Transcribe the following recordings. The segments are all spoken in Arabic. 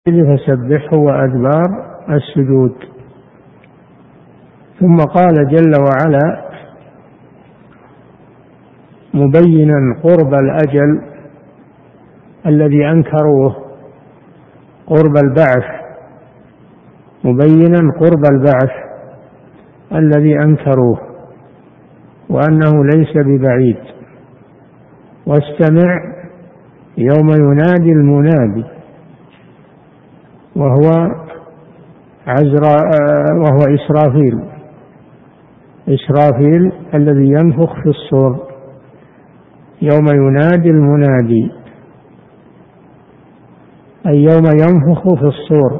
فسبحه وأدبار السجود. ثم قال جل وعلا مبينا قرب الأجل الذي أنكروه، قرب البعث، مبينا قرب البعث الذي أنكروه وأنه ليس ببعيد. واستمع يوم ينادي المنادي وهو إسرافيل الذي ينفخ في الصور. يوم ينادي المنادي أي يوم ينفخ في الصور،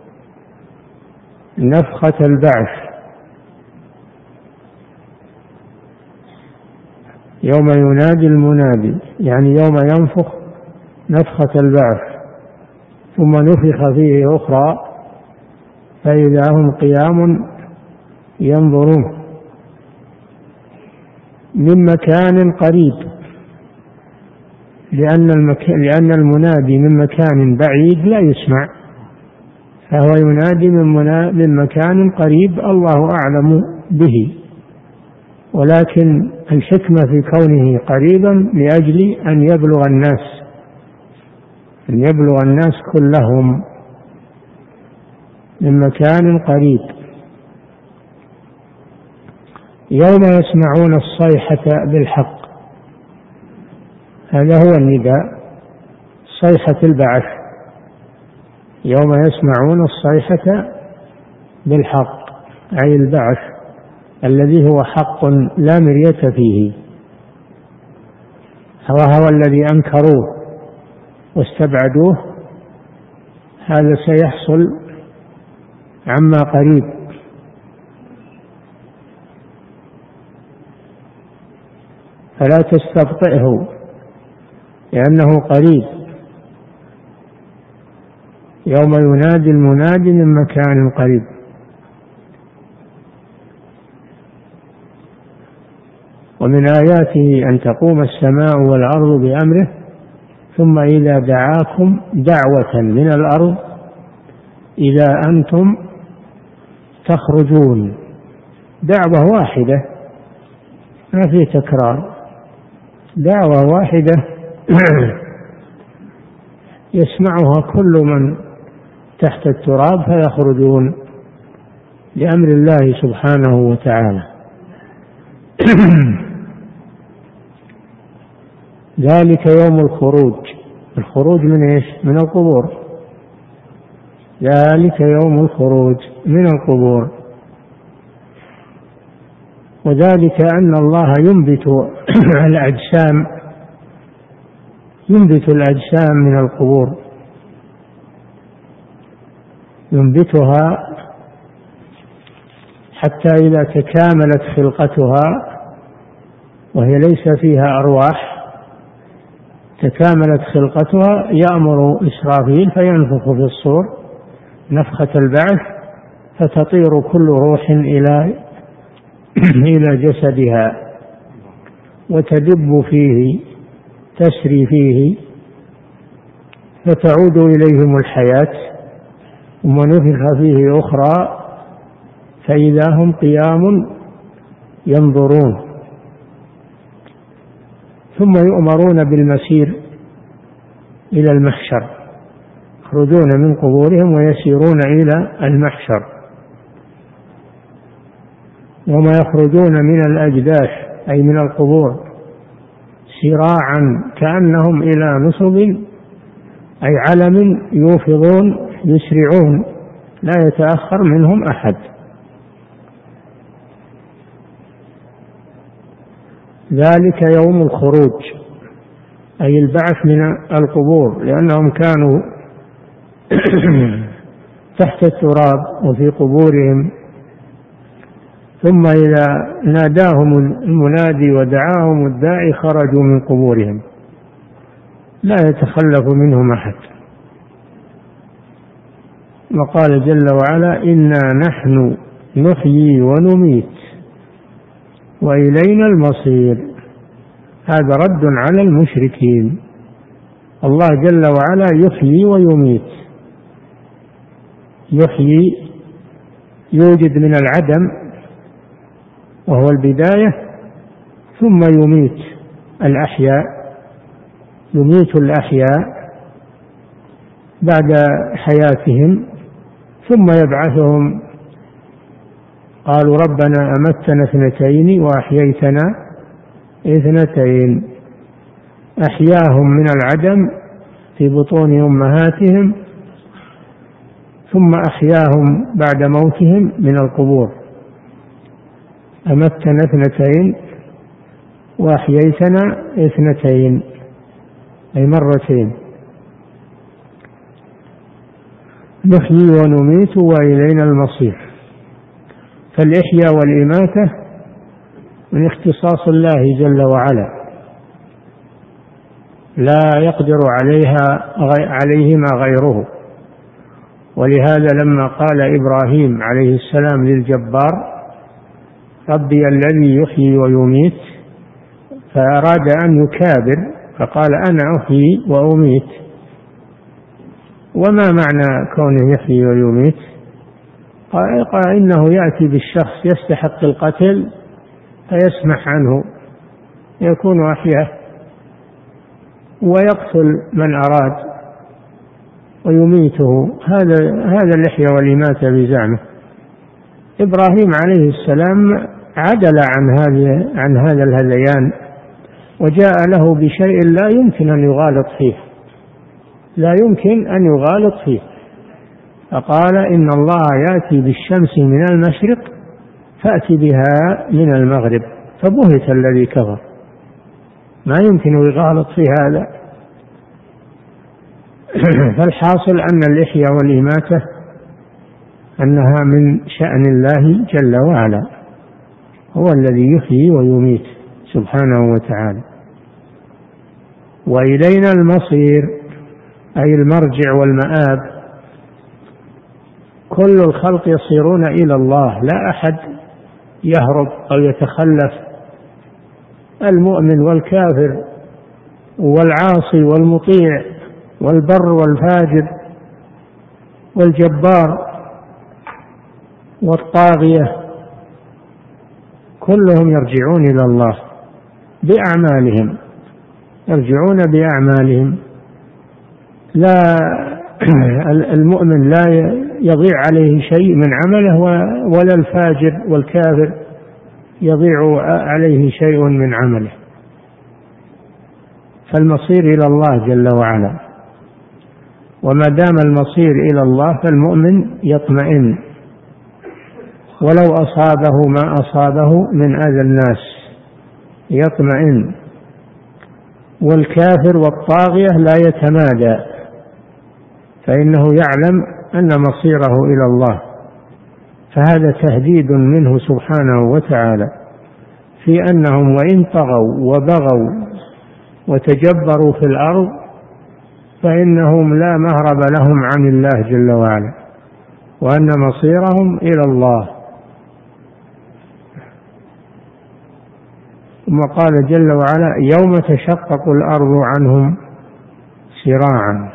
نفخة البعث. يوم ينادي المنادي يعني يوم ينفخ نفخة البعث، ثم نفخ فيه أخرى فإذا هم قيام ينظرون من مكان قريب، لأن المنادي من مكان بعيد لا يسمع، فهو ينادي من مكان قريب الله أعلم به، ولكن الحكمة في كونه قريبا لأجل أن يبلغ الناس كلهم من مكان قريب. يوم يسمعون الصيحة بالحق، هذا هو النداء، صيحة البعث. يوم يسمعون الصيحة بالحق أي البعث الذي هو حق لا مرية فيه، وهو الذي أنكروه واستبعدوه، هذا سيحصل عما قريب. فلا تستبطئه لأنه قريب. يوم ينادي المنادي من مكان قريب. ومن آياته أن تقوم السماء والأرض بأمره ثم إذا دعاكم دعوة من الأرض إذا أنتم تخرجون. دعوة واحدة ما في تكرار، دعوة واحدة يسمعها كل من تحت التراب فيخرجون لأمر الله سبحانه وتعالى. ذلك يوم الخروج من ايش؟ من القبور. ذلك يوم الخروج من القبور. وذلك أن الله ينبت الأجسام من القبور، ينبتها حتى إذا تكاملت خلقتها وهي ليس فيها أرواح، تكاملت خلقتها يأمر إسرافيل فينفخ في الصور نفخة البعث فتطير كل روح إلى جسدها وتدب فيه، تسري فيه، فتعود إليهم الحياة. ونفخ فيه أخرى فإذا هم قيام ينظرون، ثم يؤمرون بالمسير إلى المحشر، يخرجون من قبورهم ويسيرون إلى المحشر. وما يخرجون من الأجداث أي من القبور سراعا كأنهم إلى نصب أي علم يوفضون يسرعون لا يتأخر منهم أحد. ذلك يوم الخروج أي البعث من القبور، لأنهم كانوا تحت التراب وفي قبورهم، ثم إذا ناداهم المنادي ودعاهم الداعي خرجوا من قبورهم لا يتخلف منهم أحد. وقال جل وعلا إنا نحن نحيي ونميت وإلينا المصير. هذا رد على المشركين. الله جل وعلا يحيي ويميت، يحيي يوجد من العدم وهو البداية، ثم يميت الأحياء، يميت الأحياء بعد حياتهم ثم يبعثهم. قالوا ربنا أمتنا اثنتين وأحييتنا اثنتين، أحياهم من العدم في بطون أمهاتهم ثم أحياهم بعد موتهم من القبور. أمتنا اثنتين وأحييتنا اثنتين، أي مرتين. نحيي ونميت وإلينا المصير. فالإحياء والإماتة من اختصاص الله جل وعلا، لا يقدر عليهما غيره. ولهذا لما قال إبراهيم عليه السلام للجبار ربي الذي يحيي ويميت، فأراد أن يكابر فقال أنا أحيي وأميت. وما معنى كونه يحيي ويميت؟ قال إنه يأتي بالشخص يستحق القتل فيسمح عنه، يكون أحياه، ويقتل من أراد ويميته. هذا الإحياء والإماتة بزعمه. إبراهيم عليه السلام عدل عن هذا الهذيان وجاء له بشيء لا يمكن أن يغالط فيه، لا يمكن أن يغالط فيه. فقال إن الله يأتي بالشمس من المشرق فأتي بها من المغرب، فبهت الذي كفر، ما يمكن يغالط في هذا. فالحاصل أن الإحياء والإماتة أنها من شأن الله جل وعلا، هو الذي يحيي ويميت سبحانه وتعالى. وإلينا المصير أي المرجع والمآب. كل الخلق يصيرون إلى الله، لا أحد يهرب أو يتخلف. المؤمن والكافر والعاصي والمطيع والبر والفاجر والجبار والطاغية كلهم يرجعون إلى الله بأعمالهم، يرجعون بأعمالهم. لا المؤمن لا يضيع عليه شيء من عمله، ولا الفاجر والكافر يضيع عليه شيء من عمله. فالمصير إلى الله جل وعلا، وما دام المصير إلى الله فالمؤمن يطمئن ولو أصابه ما أصابه من أذى الناس يطمئن. والكافر والطاغية لا يتمادى، فإنه يعلم أن مصيره إلى الله. فهذا تهديد منه سبحانه وتعالى في أنهم وإن طغوا وبغوا وتجبروا في الأرض فإنهم لا مهرب لهم عن الله جل وعلا، وأن مصيرهم إلى الله. ثم قال جل وعلا يوم تشقق الأرض عنهم سراعا.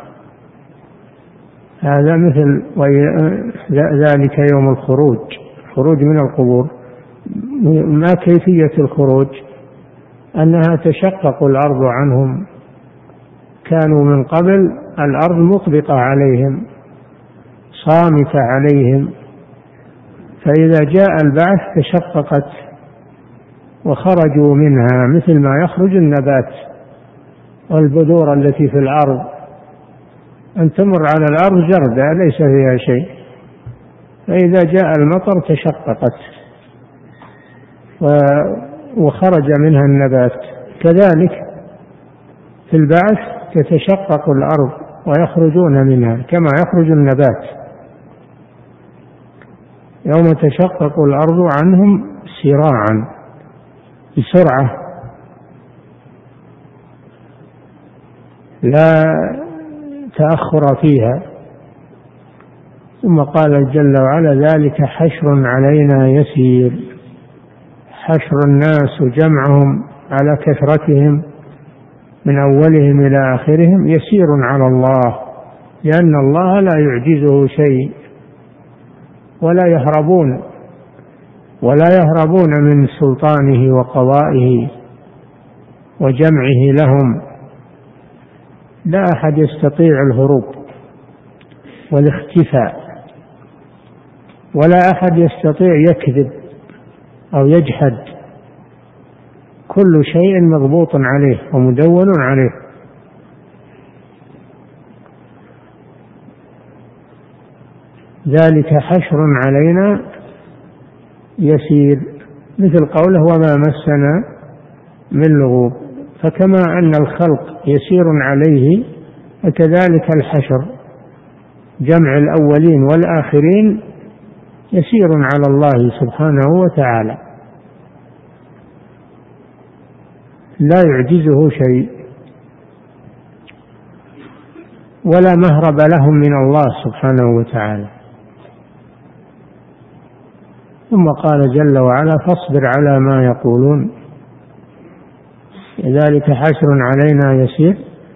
هذا مثل ذلك يوم الخروج من القبور. ما كيفية الخروج؟ أنها تشقق الأرض عنهم، كانوا من قبل الأرض مطبقة عليهم صامتة عليهم، فإذا جاء البعث تشققت وخرجوا منها مثل ما يخرج النبات والبذور التي في الأرض، أن تمر على الأرض جردة ليس فيها شيء، فإذا جاء المطر تشققت وخرج منها النبات. كذلك في البعث تتشقق الأرض ويخرجون منها كما يخرج النبات. يوم تشقق الأرض عنهم سراعا، بسرعة لا تأخر فيها. ثم قال جل وعلا ذلك حشر علينا يسير. حشر الناس وجمعهم على كثرتهم من أولهم إلى آخرهم يسير على الله، لأن الله لا يعجزه شيء ولا يهربون من سلطانه وقضائه وجمعه لهم. لا أحد يستطيع الهروب والاختفاء، ولا أحد يستطيع يكذب أو يجحد. كل شيء مضبوط عليه ومدون عليه. ذلك حشر علينا يسير، مثل قوله وما مسنا من لغوب. فكما أن الخلق يسير عليه فكذلك الحشر، جمع الأولين والآخرين، يسير على الله سبحانه وتعالى، لا يعجزه شيء ولا مهرب لهم من الله سبحانه وتعالى. ثم قال جل وعلا فاصبر على ما يقولون ذلك حشر علينا يسير.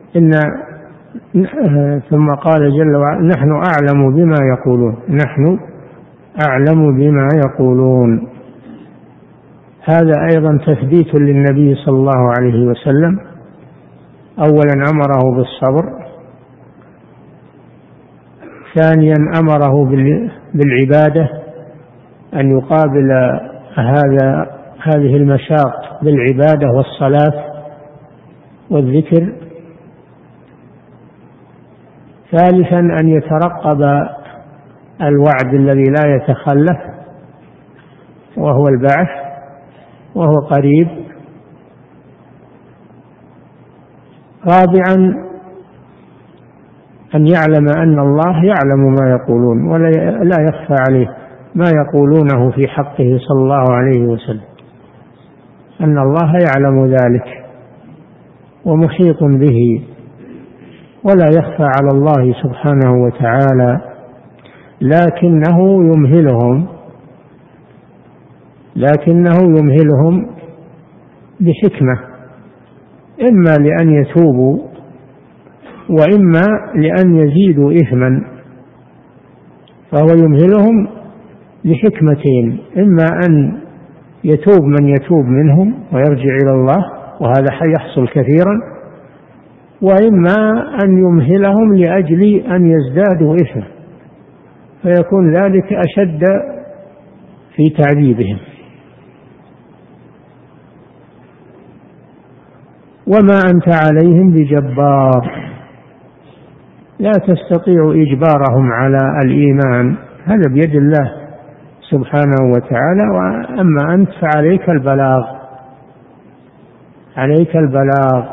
ثم قال جل وعلا نحن أعلم بما يقولون، نحن أعلم بما يقولون. هذا أيضا تثبيت للنبي صلى الله عليه وسلم. أولا أمره بالصبر، ثانيا أمره بالعبادة، أن يقابل هذه المشاق بالعبادة والصلاة والذكر. ثالثا أن يترقب الوعد الذي لا يتخلف وهو البعث، وهو قريب. رابعا أن يعلم أن الله يعلم ما يقولون ولا يخفى عليه ما يقولونه في حقه صلى الله عليه وسلم، أن الله يعلم ذلك ومحيط به ولا يخفى على الله سبحانه وتعالى، لكنه يمهلهم بحكمة، إما لأن يتوبوا وإما لأن يزيدوا إثما. فهو يمهلهم لحكمتين: إما أن يتوب من يتوب منهم ويرجع إلى الله، وهذا يحصل كثيرا، وإما أن يمهلهم لأجل أن يزدادوا إثما، فيكون ذلك أشد في تعذيبهم. وما أنت عليهم بجبار، لا تستطيع إجبارهم على الإيمان، هذا بيد الله سبحانه وتعالى. وأما أنت فعليك البلاغ.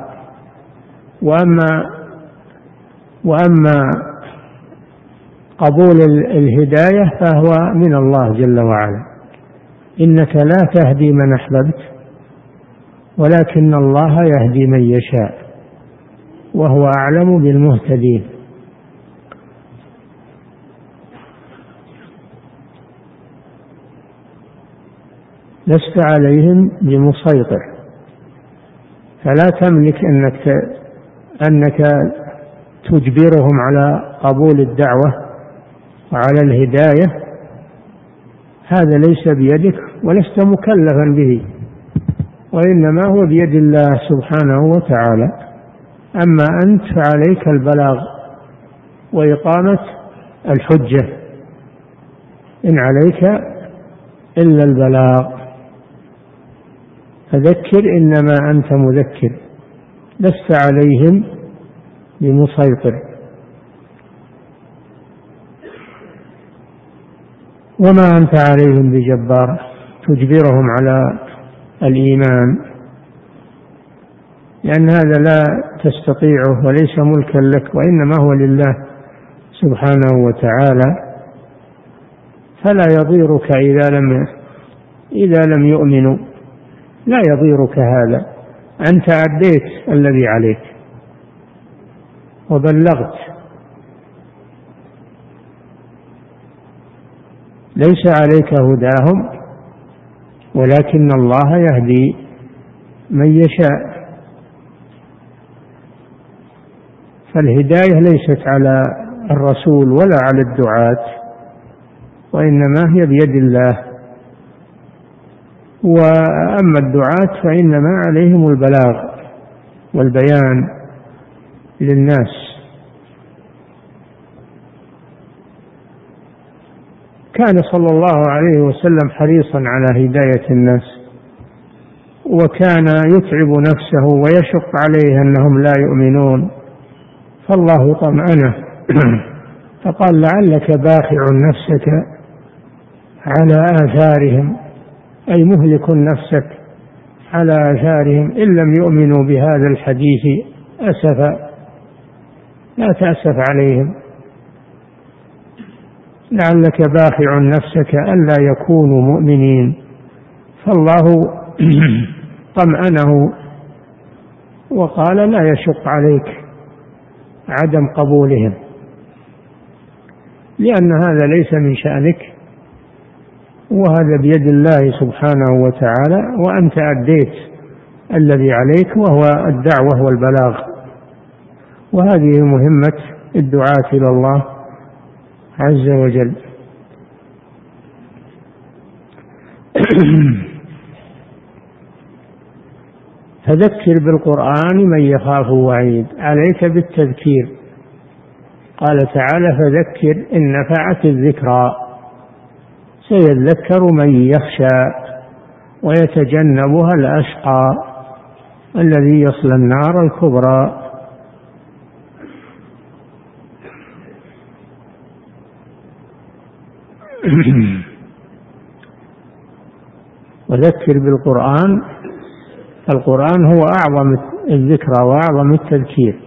وأما قبول الهداية فهو من الله جل وعلا. إنك لا تهدي من أحببت ولكن الله يهدي من يشاء وهو أعلم بالمهتدين. لست عليهم بمسيطر، فلا تملك أنك تجبرهم على قبول الدعوة وعلى الهداية، هذا ليس بيدك ولست مكلفا به، وإنما هو بيد الله سبحانه وتعالى. أما أنت فعليك البلاغ وإقامة الحجة، إن عليك إلا البلاغ. فذكر إنما أنت مذكر، لست عليهم بمسيطر. وما أنت عليهم بجبار تجبرهم على الإيمان، لأن هذا لا تستطيعه وليس ملكا لك، وإنما هو لله سبحانه وتعالى. فلا يضيرك إذا لم يؤمنوا، لا يضيرك هذا، أنت أديت الذي عليك وبلغت. ليس عليك هداهم ولكن الله يهدي من يشاء. فالهداية ليست على الرسول ولا على الدعاة، وإنما هي بيد الله. وأما الدعاة فإنما عليهم البلاغ والبيان للناس. كان صلى الله عليه وسلم حريصا على هداية الناس، وكان يتعب نفسه ويشق عليه أنهم لا يؤمنون، فالله طمأنه فقال لعلك باخع نفسك على آثارهم، أي مهلك نفسك على آثارهم إن لم يؤمنوا بهذا الحديث أسفا، لا تأسف عليهم، لعلك باخع نفسك ألا يكونوا مؤمنين. فالله طمأنه وقال لا يشق عليك عدم قبولهم، لأن هذا ليس من شأنك، وهذا بيد الله سبحانه وتعالى، وأنت أديت الذي عليك وهو الدعوة والبلاغ، وهذه مهمة الدعاة إلى الله عز وجل. فذكر بالقرآن من يخاف وعيد، عليك بالتذكير. قال تعالى فذكر إن نفعت الذكرى سيذكر من يخشى ويتجنبها الأشقى الذي يصلى النار الكبرى. وذكر بالقرآن، القرآن هو أعظم الذكرى وأعظم التذكير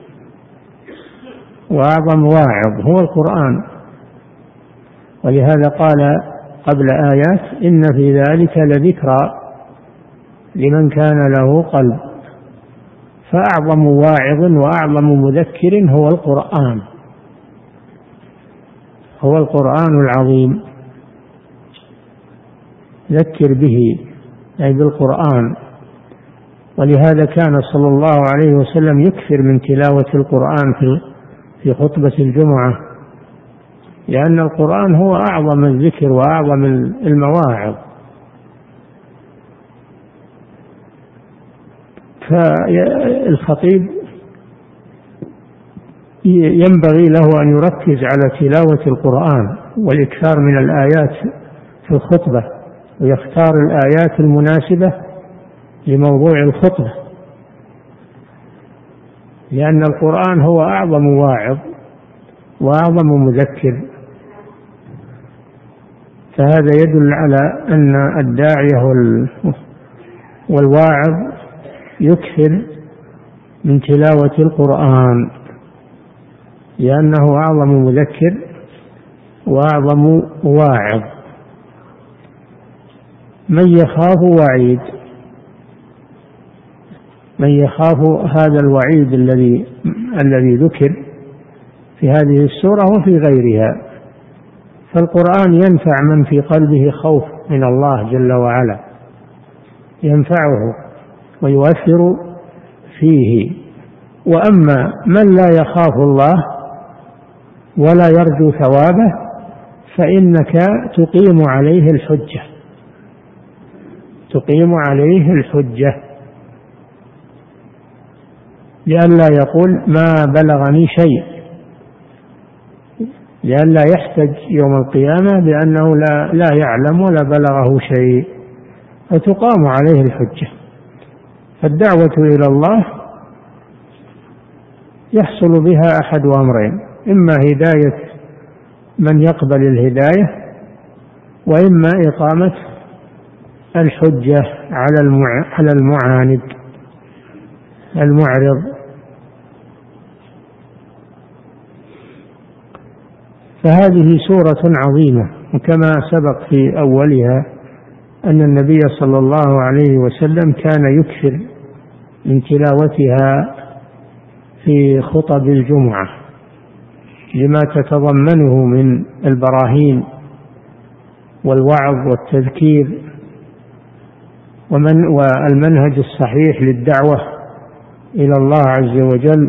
وأعظم واعظ هو القرآن، ولهذا قال قبل آيات إن في ذلك لذكرى لمن كان له قلب. فأعظم واعظ وأعظم مذكر هو القرآن، هو القرآن العظيم. ذكر به أي بالقرآن. ولهذا كان صلى الله عليه وسلم يكثر من تلاوة القرآن في خطبة الجمعة، لأن القرآن هو أعظم الذكر وأعظم المواعظ. فالخطيب ينبغي له أن يركز على تلاوة القرآن والإكثار من الآيات في الخطبة، ويختار الآيات المناسبة لموضوع الخطبة، لأن القرآن هو أعظم واعظ وأعظم مذكر. فهذا يدل على أن الداعية والواعظ يكثر من تلاوة القرآن، لأنه أعظم مذكر وأعظم واعظ. من يخاف وعيد، من يخاف هذا الوعيد الذي ذكر في هذه السورة وفي غيرها. فالقرآن ينفع من في قلبه خوف من الله جل وعلا، ينفعه ويؤثر فيه. وأما من لا يخاف الله ولا يرجو ثوابه فإنك تقيم عليه الحجة، تقيم عليه الحجة، لئلا يقول ما بلغني شيء، لئلا يحتج يوم القيامة بأنه لا يعلم ولا بلغه شيء، فتقام عليه الحجة. فالدعوة إلى الله يحصل بها أحد أمرين: إما هداية من يقبل الهداية، وإما إقامة الحجة على المعاند المعرض. فهذه سورة عظيمة، وكما سبق في أولها أن النبي صلى الله عليه وسلم كان يكثر من تلاوتها في خطب الجمعة لما تتضمنه من البراهين والوعظ والتذكير والمنهج الصحيح للدعوة إلى الله عز وجل.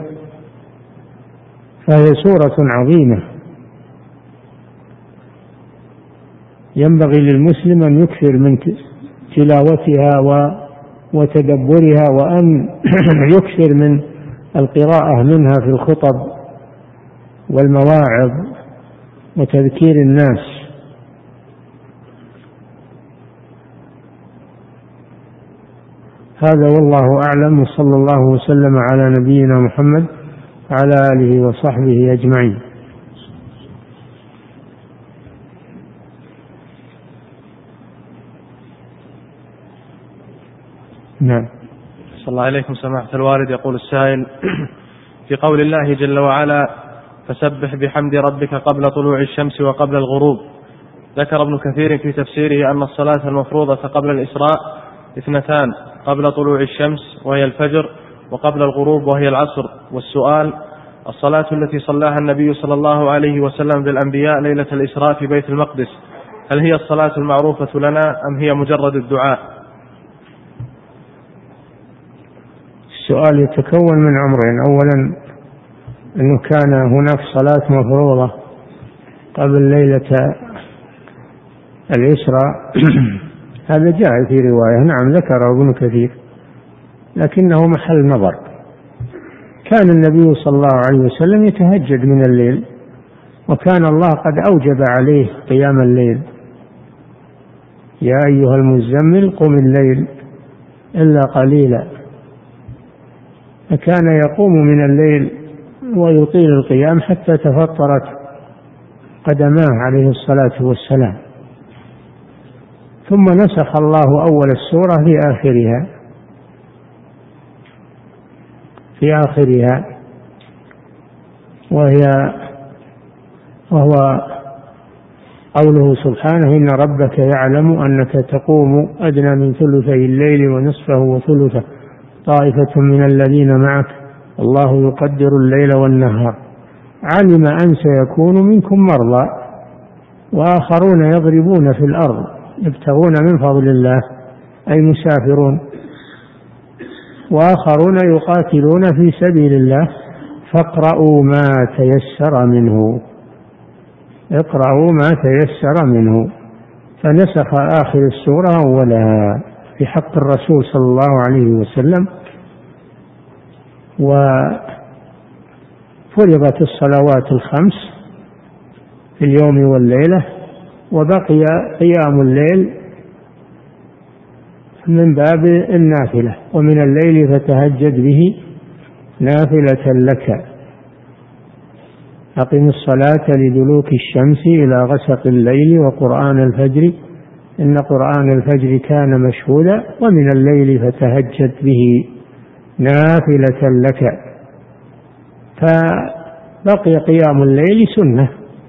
فهي سورة عظيمة. ينبغي للمسلم أن يكثر من تلاوتها وتدبرها، وأن يكثر من القراءة منها في الخطب والمواعظ وتذكير الناس. هذا والله أعلم، وصلى الله وسلم على نبينا محمد وعلى آله وصحبه أجمعين. نعم. صلى الله عليكم سماحة الوالد. يقول السائل: في قول الله جل وعلا: فسبح بحمد ربك قبل طلوع الشمس وقبل الغروب، ذكر ابن كثير في تفسيره أن الصلاة المفروضة قبل الإسراء 2: قبل طلوع الشمس وهي الفجر، وقبل الغروب وهي العصر. والسؤال: الصلاة التي صلاها النبي صلى الله عليه وسلم بالأنبياء ليلة الإسراء في بيت المقدس، هل هي الصلاة المعروفة لنا أم هي مجرد الدعاء؟ السؤال يتكون من أمرين: أولا أنه كان هناك صلاة مفروضة قبل ليلة الإسراء هذا جاء في رواية، نعم ذكره ابن كثير، لكنه محل نظر. كان النبي صلى الله عليه وسلم يتهجد من الليل، وكان الله قد أوجب عليه قيام الليل: يا أيها المزمل قم الليل إلا قليلا. فكان يقوم من الليل ويطيل القيام حتى تفطرت قدماه عليه الصلاة والسلام. ثم نسخ الله أول السورة في آخرها وهو قوله سبحانه: إن ربك يعلم أنك تقوم أدنى من ثلثي الليل ونصفه وثلثه طائفة من الذين معك الله يقدر الليل والنهار علم أن سيكون منكم مرضى وآخرون يضربون في الأرض يبتغون من فضل الله، أي مسافرون، وآخرون يقاتلون في سبيل الله فاقرؤوا ما تيسر منه، اقرأوا ما تيسر منه. فنسخ آخر السورة أولها في حق الرسول صلى الله عليه وسلم، وفرضت الصلوات الخمس في اليوم والليلة، وبقي قيام الليل من باب النافلة: ومن الليل فتهجد به نافلة لك. أقم الصلاة لدلوك الشمس إلى غسق الليل وقرآن الفجر إن قرآن الفجر كان مشهودا ومن الليل فتهجد به نافلة لك. فبقي قيام الليل سنة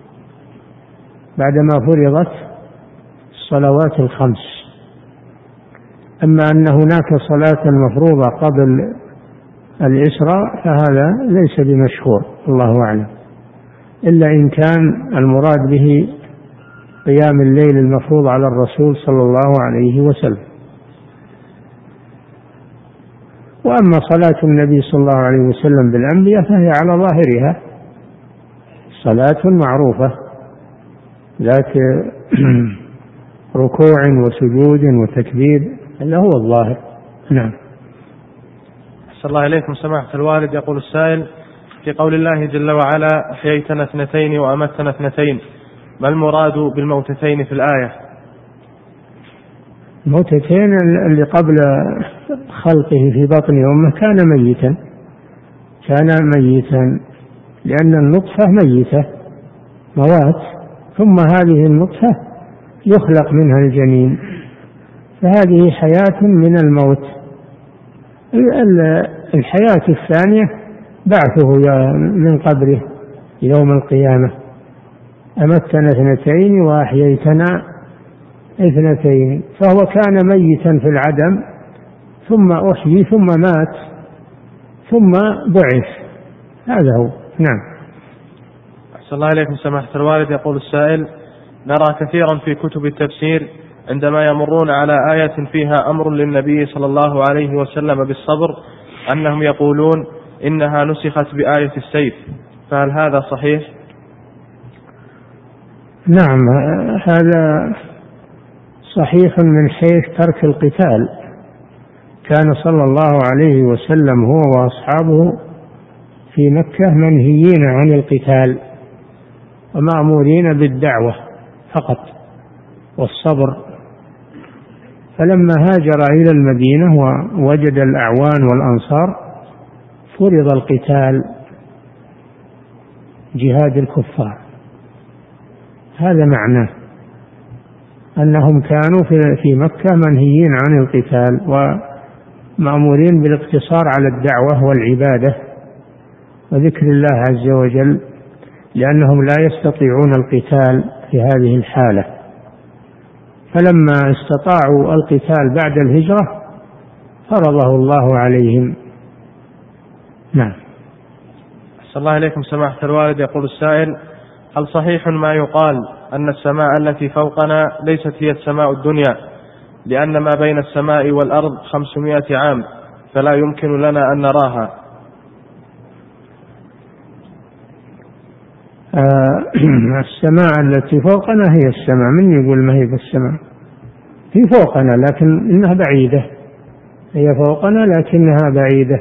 بعدما فرضت الصلوات الخمس. أما أن هناك صلاة مفروضة قبل الإسراء فهذا ليس بمشهور، الله أعلم، إلا إن كان المراد به قيام الليل المفروض على الرسول صلى الله عليه وسلم. وأما صلاة النبي صلى الله عليه وسلم بالأنبياء فهي على ظاهرها صلاة معروفة ذات ركوع وسجود وتكبير، هذا هو الظاهر. نعم. صلى الله عليكم سماحة الوالد. يقول السائل: في قول الله جل وعلا: أحييتنا 2 وأمتنا 2، ما المراد بالموتتين في الآية؟ الموتتين اللي قبل خلقه في بطن أمه كان ميتا لأن النطفة ميتة موات، ثم هذه النطفة يخلق منها الجنين، فهذه حياة من الموت. الحياة الثانية بعثه من قبره يوم القيامة: أمتنا 2 وأحييتنا 2، فهو كان ميتا في العدم ثم أحيي ثم مات ثم بعث، هذا هو. نعم. أحسن الله إليكم سماحة الوالد. يقول السائل: نرى كثيرا في كتب التفسير عندما يمرون على آية فيها أمر للنبي صلى الله عليه وسلم بالصبر أنهم يقولون إنها نسخت بآية السيف، فهل هذا صحيح؟ نعم، هذا صحيح من حيث ترك القتال. كان صلى الله عليه وسلم هو وأصحابه في مكة منهيين عن القتال ومأمورين بالدعوة فقط والصبر. فلما هاجر إلى المدينة ووجد الأعوان والأنصار فرض القتال، جهاد الكفار. هذا معناه أنهم كانوا في مكة منهيين عن القتال ومأمورين بالاقتصار على الدعوة والعبادة وذكر الله عز وجل، لأنهم لا يستطيعون القتال في هذه الحالة. فلما استطاعوا القتال بعد الهجرة فرضه الله عليهم. نعم. أحسن الله إليكم سماحة الوالد. يقول السائل: هل صحيح ما يقال أن السماء التي فوقنا ليست هي السماء الدنيا، لأن ما بين السماء والأرض 500 عام فلا يمكن لنا أن نراها؟ السماء التي فوقنا هي السماء. من يقول ما هي في السماء؟ هي فوقنا لكن إنها بعيدة. هي فوقنا لكنها بعيدة،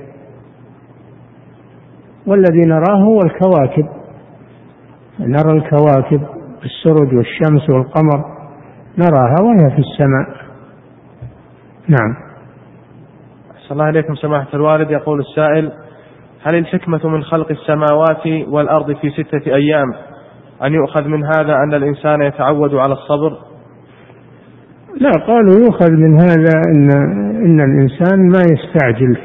والذي نراه هو الكواكب. نرى الكواكب السرج والشمس والقمر نراها وهي في السماء. نعم. أحسن الله إليكم سماحة الوالد. يقول السائل: هل الحكمة من خلق السماوات والأرض في 6 أيام أن يؤخذ من هذا أن الإنسان يتعود على الصبر؟ لا، قالوا يؤخذ من هذا إن الإنسان ما يستعجل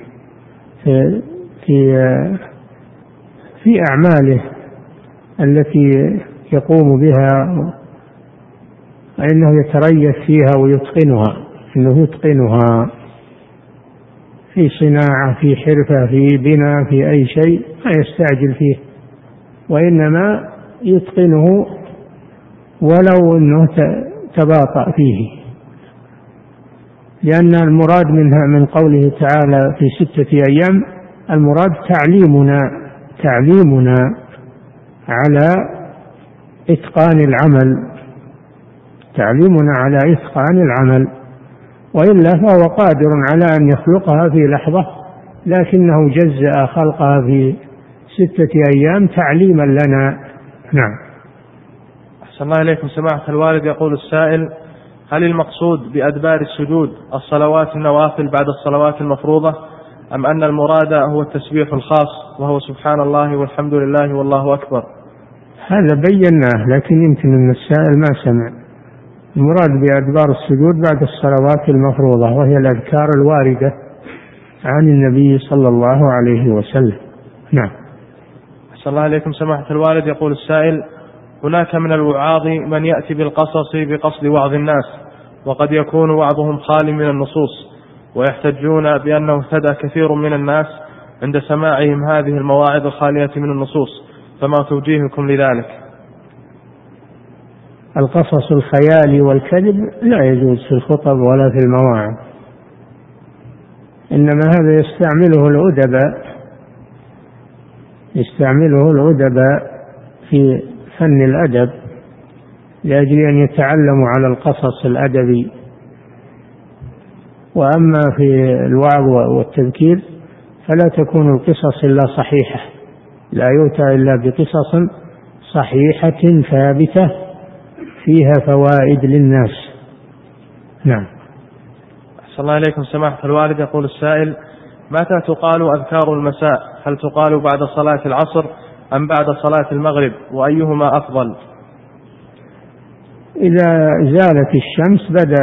في أعماله التي يقوم بها، وإنه يتريث فيها ويتقنها، إنه يتقنها في صناعة، في حرفة، في بناء، في أي شيء ما يستعجل فيه، وإنما يتقنه ولو أنه تباطأ فيه. لأن المراد منها من قوله تعالى في 6 أيام المراد تعليمنا على إتقان العمل، تعليمنا على إتقان العمل، وإلا فهو قادر على أن يخلقها في لحظة، لكنه جزأ خلقها في 6 أيام تعليما لنا. نعم. أحسن الله إليكم سماحة الوالد. يقول السائل: هل المقصود بأدبار السجود الصلوات النوافل بعد الصلوات المفروضة، أم أن المراد هو التسبيح الخاص وهو سبحان الله والحمد لله والله أكبر؟ هذا بيناه، لكن يمكن أن السائل ما سمع. المراد بأدبار السجود بعد الصلوات المفروضة وهي الأذكار الواردة عن النبي صلى الله عليه وسلم. نعم. أحسن الله إليكم سماحة الوالد. يقول السائل: هناك من الوعاظ من يأتي بالقصص بقصد وعظ الناس، وقد يكون وعظهم خالي من النصوص، ويحتجون بأنه اهتدى كثير من الناس عند سماعهم هذه المواعظ الخالية من النصوص، فما توجيهكم لذلك؟ القصص الخيالي والكذب لا يجوز في الخطب ولا في المواعظ، إنما هذا يستعمله الأدباء في فن الأدب لأجل أن يتعلموا على القصص الأدبي. وأما في الوعظ والتذكير فلا تكون القصص إلا صحيحة، لا يؤتى إلا بقصص صحيحة ثابتة فيها فوائد للناس. نعم. أحسن الله إليكم سماحة الوالد. يقول السائل: متى تقال أذكار المساء؟ هل تقال بعد صلاة العصر أم بعد صلاة المغرب؟ وأيهما أفضل؟ إذا زالت الشمس بدأ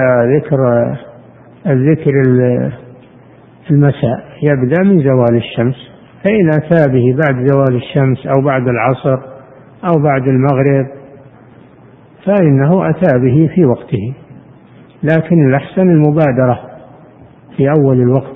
الذكر المساء، يبدأ من زوال الشمس، فإن أتى به بعد زوال الشمس أو بعد العصر أو بعد المغرب فإنه أتى به في وقته، لكن الأحسن المبادرة في أول الوقت.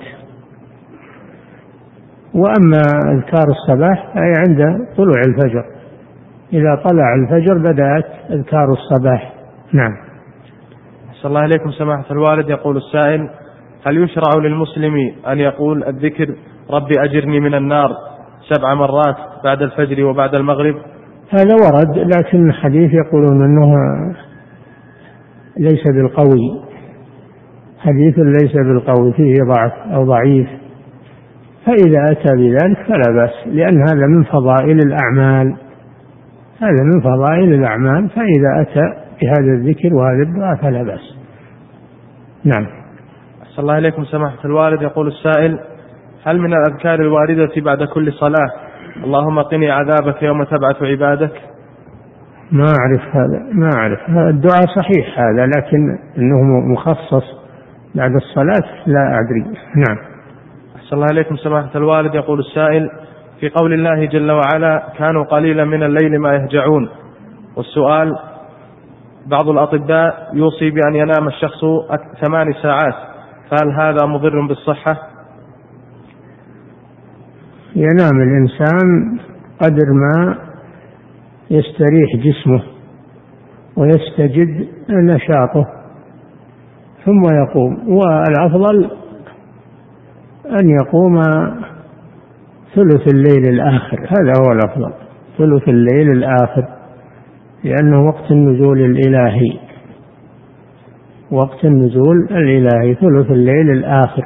وأما أذكار الصباح أي عند طلوع الفجر، إذا طلع الفجر بدأت أذكار الصباح. نعم. أحسن الله إليكم سماحة الوالد. يقول السائل: هل يشرع للمسلم أن يقول الذكر ربي أجرني من النار 7 مرات بعد الفجر وبعد المغرب؟ هذا ورد، لكن الحديث يقولون أنه ليس بالقوي، حديث ليس بالقوي فيه ضعف أو ضعيف، فإذا أتى بذلك فلا بأس، لأن هذا من فضائل الأعمال، هذا من فضائل الأعمال، فإذا أتى بهذا الذكر وهذا الدعاء فلا بأس. نعم. أحسن الله إليكم سماحة الوالد. يقول السائل: هل من الأذكار الواردة بعد كل صلاة اللهم قني عذابك يوم تبعث عبادك؟ ما أعرف هذا، ما أعرف. هذا الدعاء صحيح هذا، لكن أنه مخصص بعد الصلاة لا أدري. نعم. أحسن الله إليكم سماحة الوالد. يقول السائل: في قول الله جل وعلا كانوا قليلا من الليل ما يهجعون، والسؤال: بعض الأطباء يوصي بأن ينام الشخص 8 ساعات، فهل هذا مضر بالصحة؟ ينام الإنسان قدر ما يستريح جسمه ويستجد نشاطه ثم يقوم، والأفضل أن يقوم ثلث الليل الآخر، هذا هو الأفضل، ثلث الليل الآخر، لأنه وقت النزول الإلهي، وقت النزول الإلهي ثلث الليل الآخر،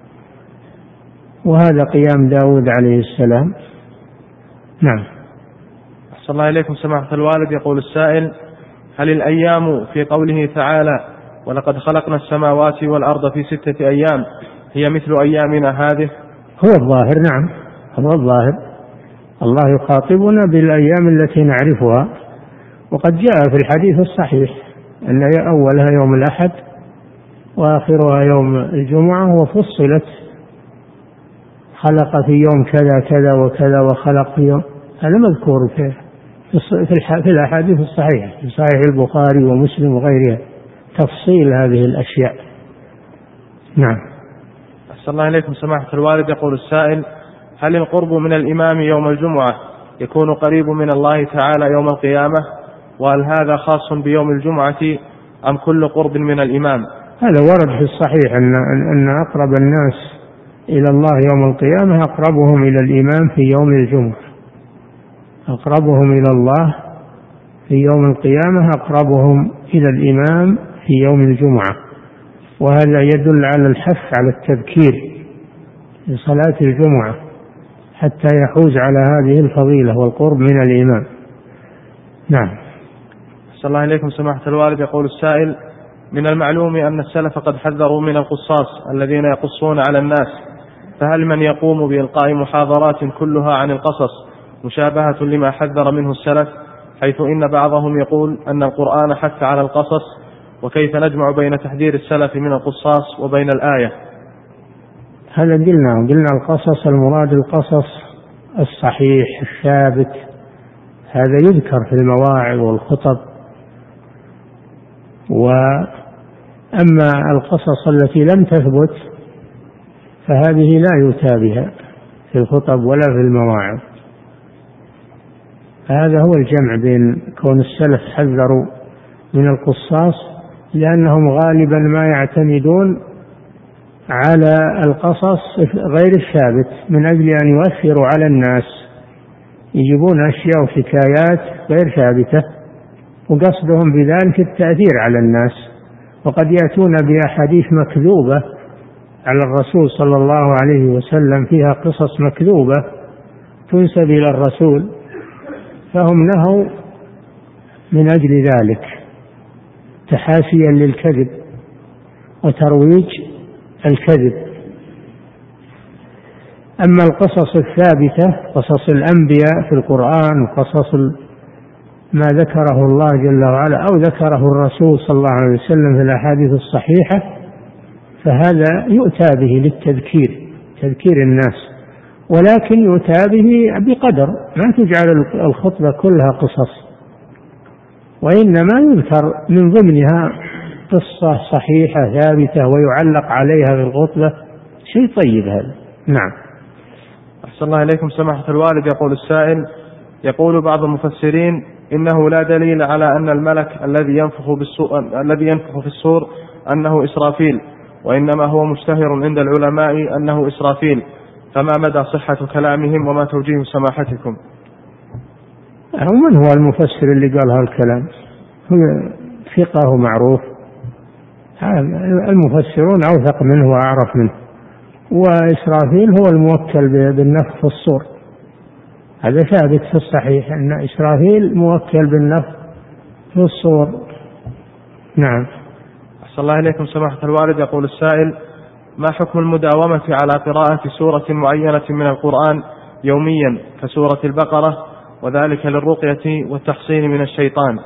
وهذا قيام داود عليه السلام. نعم. أحسن الله إليكم سماحة الوالد. يقول السائل: هل الأيام في قوله تعالى ولقد خلقنا السماوات والأرض في 6 أيام هي مثل أيامنا هذه؟ هو الظاهر، نعم، هو الظاهر. الله يخاطبنا بالأيام التي نعرفها، وقد جاء في الحديث الصحيح أن أولها يوم الأحد وآخرها يوم الجمعة، وفصلت خلق في يوم كذا كذا وكذا وخلق في يوم، هذا مذكور في الأحاديث الصحيحة في صحيح البخاري ومسلم وغيرها، تفصيل هذه الأشياء. نعم. أحسن الله إليكم سماحة الوالد. يقول السائل: هل القرب من الإمام يوم الجمعة يكون قريب من الله تعالى يوم القيامة؟ وهل هذا خاص بيوم الجمعة أم كل قرب من الإمام؟ هذا ورد في الصحيح أن أقرب الناس إلى الله يوم القيامة أقربهم إلى الإمام في يوم الجمعة، أقربهم إلى الله في يوم القيامة أقربهم إلى الإمام في يوم الجمعة، وهذا يدل على الحث على التذكير في صلاة الجمعة حتى يحوز على هذه الفضيلة والقرب من الإمام. نعم. أحسن الله إليكم سماحة الوالد. يقول السائل: من المعلوم أن السلف قد حذروا من القصاص الذين يقصون على الناس، فهل من يقوم بإلقاء محاضرات كلها عن القصص مشابهة لما حذر منه السلف، حيث إن بعضهم يقول أن القرآن حث على القصص، وكيف نجمع بين تحذير السلف من القصاص وبين الآية؟ هذا قلنا القصص المراد القصص الصحيح الثابت، هذا يذكر في المواعظ والخطب، وأما القصص التي لم تثبت فهذه لا يؤتى بها في الخطب ولا في المواعظ. هذا هو الجمع بين كون السلف حذروا من القصاص لأنهم غالبا ما يعتمدون على القصص غير الثابت من أجل أن يؤثروا على الناس، يجيبون أشياء وحكايات غير ثابتة وقصدهم بذلك التأثير على الناس، وقد يأتون بأحاديث مكذوبة على الرسول صلى الله عليه وسلم فيها قصص مكذوبة تنسب إلى الرسول، فهم نهوا من أجل ذلك تحاشيا للكذب وترويج الكذب. أما القصص الثابتة قصص الأنبياء في القرآن وقصص ما ذكره الله جل وعلا أو ذكره الرسول صلى الله عليه وسلم في الأحاديث الصحيحة، فهذا يؤتى به للتذكير، تذكير الناس، ولكن يؤتى به بقدر، ما تجعل الخطبة كلها قصص، وإنما يذكر من ضمنها قصة صحيحة ثابتة ويعلق عليها في الخطبة، شيء طيب هذا. نعم. أحسن الله إليكم سماحة الوالد. يقول السائل: يقول بعض المفسرين إنه لا دليل على أن الملك الذي ينفخ في الصور أنه إسرافيل، وإنما هو مشتهر عند العلماء أنه إسرافيل، فما مدى صحة كلامهم وما توجيه سماحتكم؟ من هو المفسر اللي قال هذا الكلام؟ هو ثقة ومعروف المفسرون أوثق منه وأعرف منه. وإسرافيل هو الموكل بالنفخ في الصور، هذا ثابت في الصحيح أن إسرافيل موكل بالنفخ في الصور. نعم. أحسن الله إليكم سماحة الوالد. يقول السائل: ما حكم المداومة على قراءة سورة معينة من القرآن يوميا كسورة البقرة، وذلك للرقية والتحصين من الشيطان؟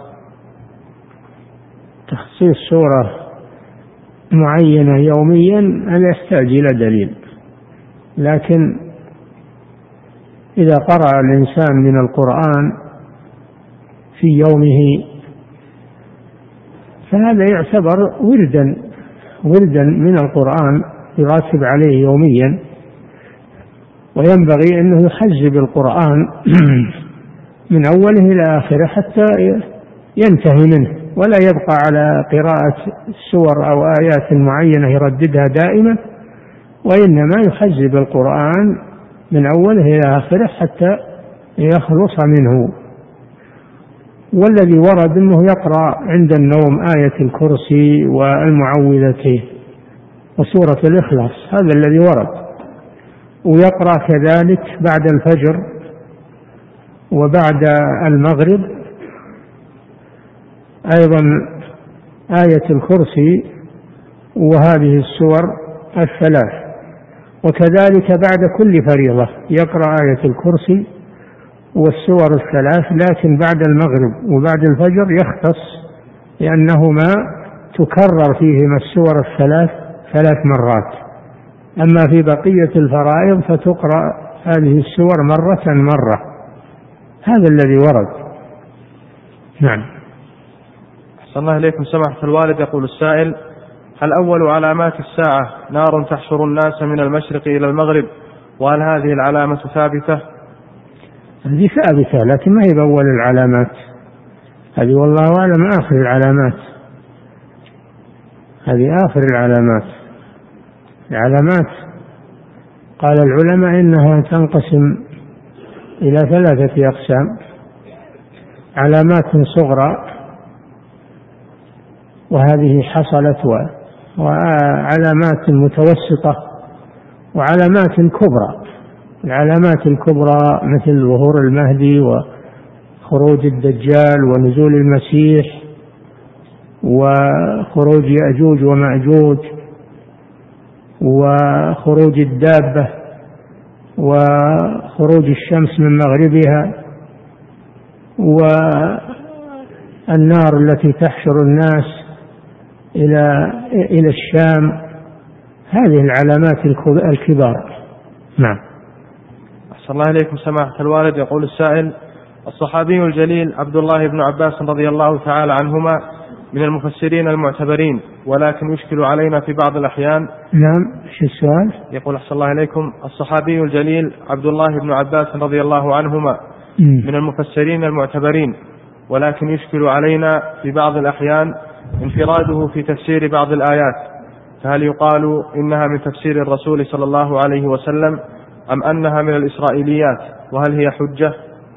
تخصيص سورة معينة يوميا هذا يحتاج إلى دليل، لكن إذا قرأ الإنسان من القرآن في يومه فهذا يعتبر وردا من القرآن يراتب عليه يوميا، وينبغي أنه يحزب القرآن من أوله إلى آخره حتى ينتهي منه، ولا يبقى على قراءة سور أو آيات معينة يرددها دائما، وإنما يحزب القرآن من أوله إلى آخره حتى يخلص منه. والذي ورد أنه يقرأ عند النوم آية الكرسي والمعوذتين وسورة الإخلاص، هذا الذي ورد. ويقرأ كذلك بعد الفجر وبعد المغرب أيضا آية الكرسي وهذه السور الثلاث، وكذلك بعد كل فريضة يقرأ آية الكرسي والسور الثلاث، لكن بعد المغرب وبعد الفجر يختص لأنهما تكرر فيهما السور الثلاث 3 مرات. أما في بقية الفرائض فتقرأ هذه السور مرة. هذا الذي ورد. نعم. أحسن الله إليكم سماحة الوالد. يقول السائل: هل أول علامات الساعة نار تحشر الناس من المشرق إلى المغرب، وهل هذه العلامة ثابتة؟ هذه ثابتة لكن ما هي بأول العلامات، هذه والله أعلم آخر العلامات، هذه آخر العلامات. قال العلماء إنها تنقسم إلى 3 أقسام: علامات صغرى وهذه حصلت، وعلامات متوسطة، وعلامات كبرى. العلامات الكبرى مثل ظهور المهدي وخروج الدجال ونزول المسيح وخروج يأجوج ومأجوج وخروج الدابة وخروج الشمس من مغربها والنار التي تحشر الناس إلى الشام. هذه العلامات الكبار. نعم. أحسن الله إليكم سماحة الوالد. يقول السائل: الصحابي الجليل عبد الله بن عباس رضي الله تعالى عنهما من المفسرين المعتبرين، ولكن يشكل علينا في بعض الأحيان. نعم. شو السؤال؟ يقول أحسن الله إليكم: الصحابي الجليل عبد الله بن عباس رضي الله عنهما من المفسرين المعتبرين، ولكن يشكل علينا في بعض الأحيان انفراده في تفسير بعض الآيات، فهل يقال إنها من تفسير الرسول صلى الله عليه وسلم أم أنها من الإسرائيليات، وهل هي حجة؟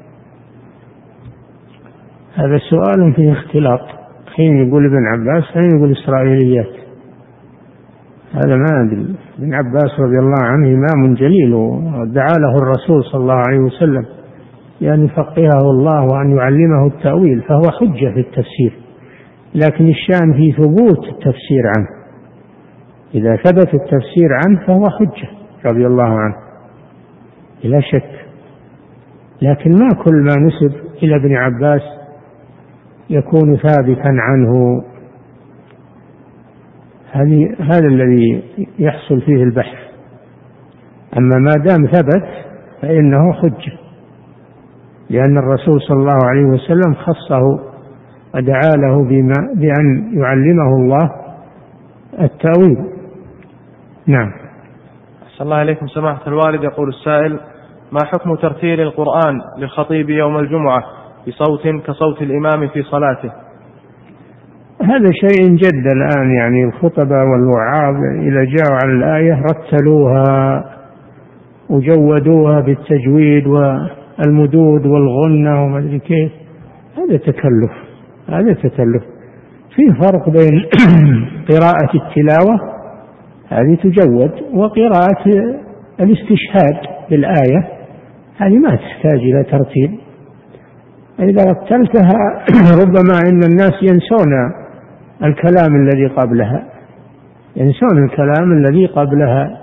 هذا سؤال فيه اختلاط، حين يقول ابن عباس حين يقول إسرائيليات، هذا ما أدري. ابن عباس رضي الله عنه إمام جليل ودعا له الرسول صلى الله عليه وسلم لأن يفقهه الله وأن يعلمه التأويل، فهو حجة في التفسير، لكن الشأن في ثبوت التفسير عنه. إذا ثبت التفسير عنه فهو حجة رضي الله عنه بلا شك، لكن ما كل ما نسب إلى ابن عباس يكون ثابتا عنه. هذا الذي يحصل فيه البحث. أما ما دام ثبت فإنه حجة، لأن الرسول صلى الله عليه وسلم خصه ودعا له بأن يعلمه الله التأويل. نعم. أحسن الله إليكم سماحة الوالد. يقول السائل: ما حكم ترتيل القرآن للخطيب يوم الجمعة بصوت كصوت الإمام في صلاته؟ هذا شيء جد الآن، يعني الخطبة والوعاظ إذا جاءوا على الآية رتلوها وجودوها بالتجويد والمدود والغنة وما أدري كيف. هذا تكلف. في فرق بين قراءة التلاوة هذه تجود وقراءة الاستشهاد بالآية هذه ما تحتاج إلى ترتيل. إذا رتلتها ربما إن الناس ينسون الكلام الذي قبلها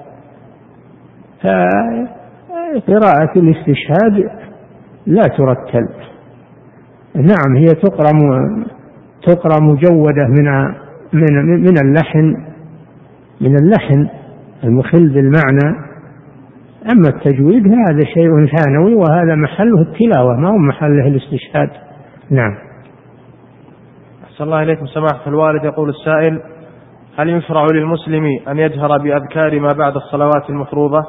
فقراءة الاستشهاد لا ترتل. نعم هي تقرأ مجودة من اللحن المخل بالمعنى. أما التجويد هذا شيء ثانوي وهذا محله التلاوة ما هو محله الاستشهاد. نعم. أحسن الله إليكم سماحة الوالد. يقول السائل: هل يشرع للمسلم أن يجهر بأذكار ما بعد الصلوات المفروضة؟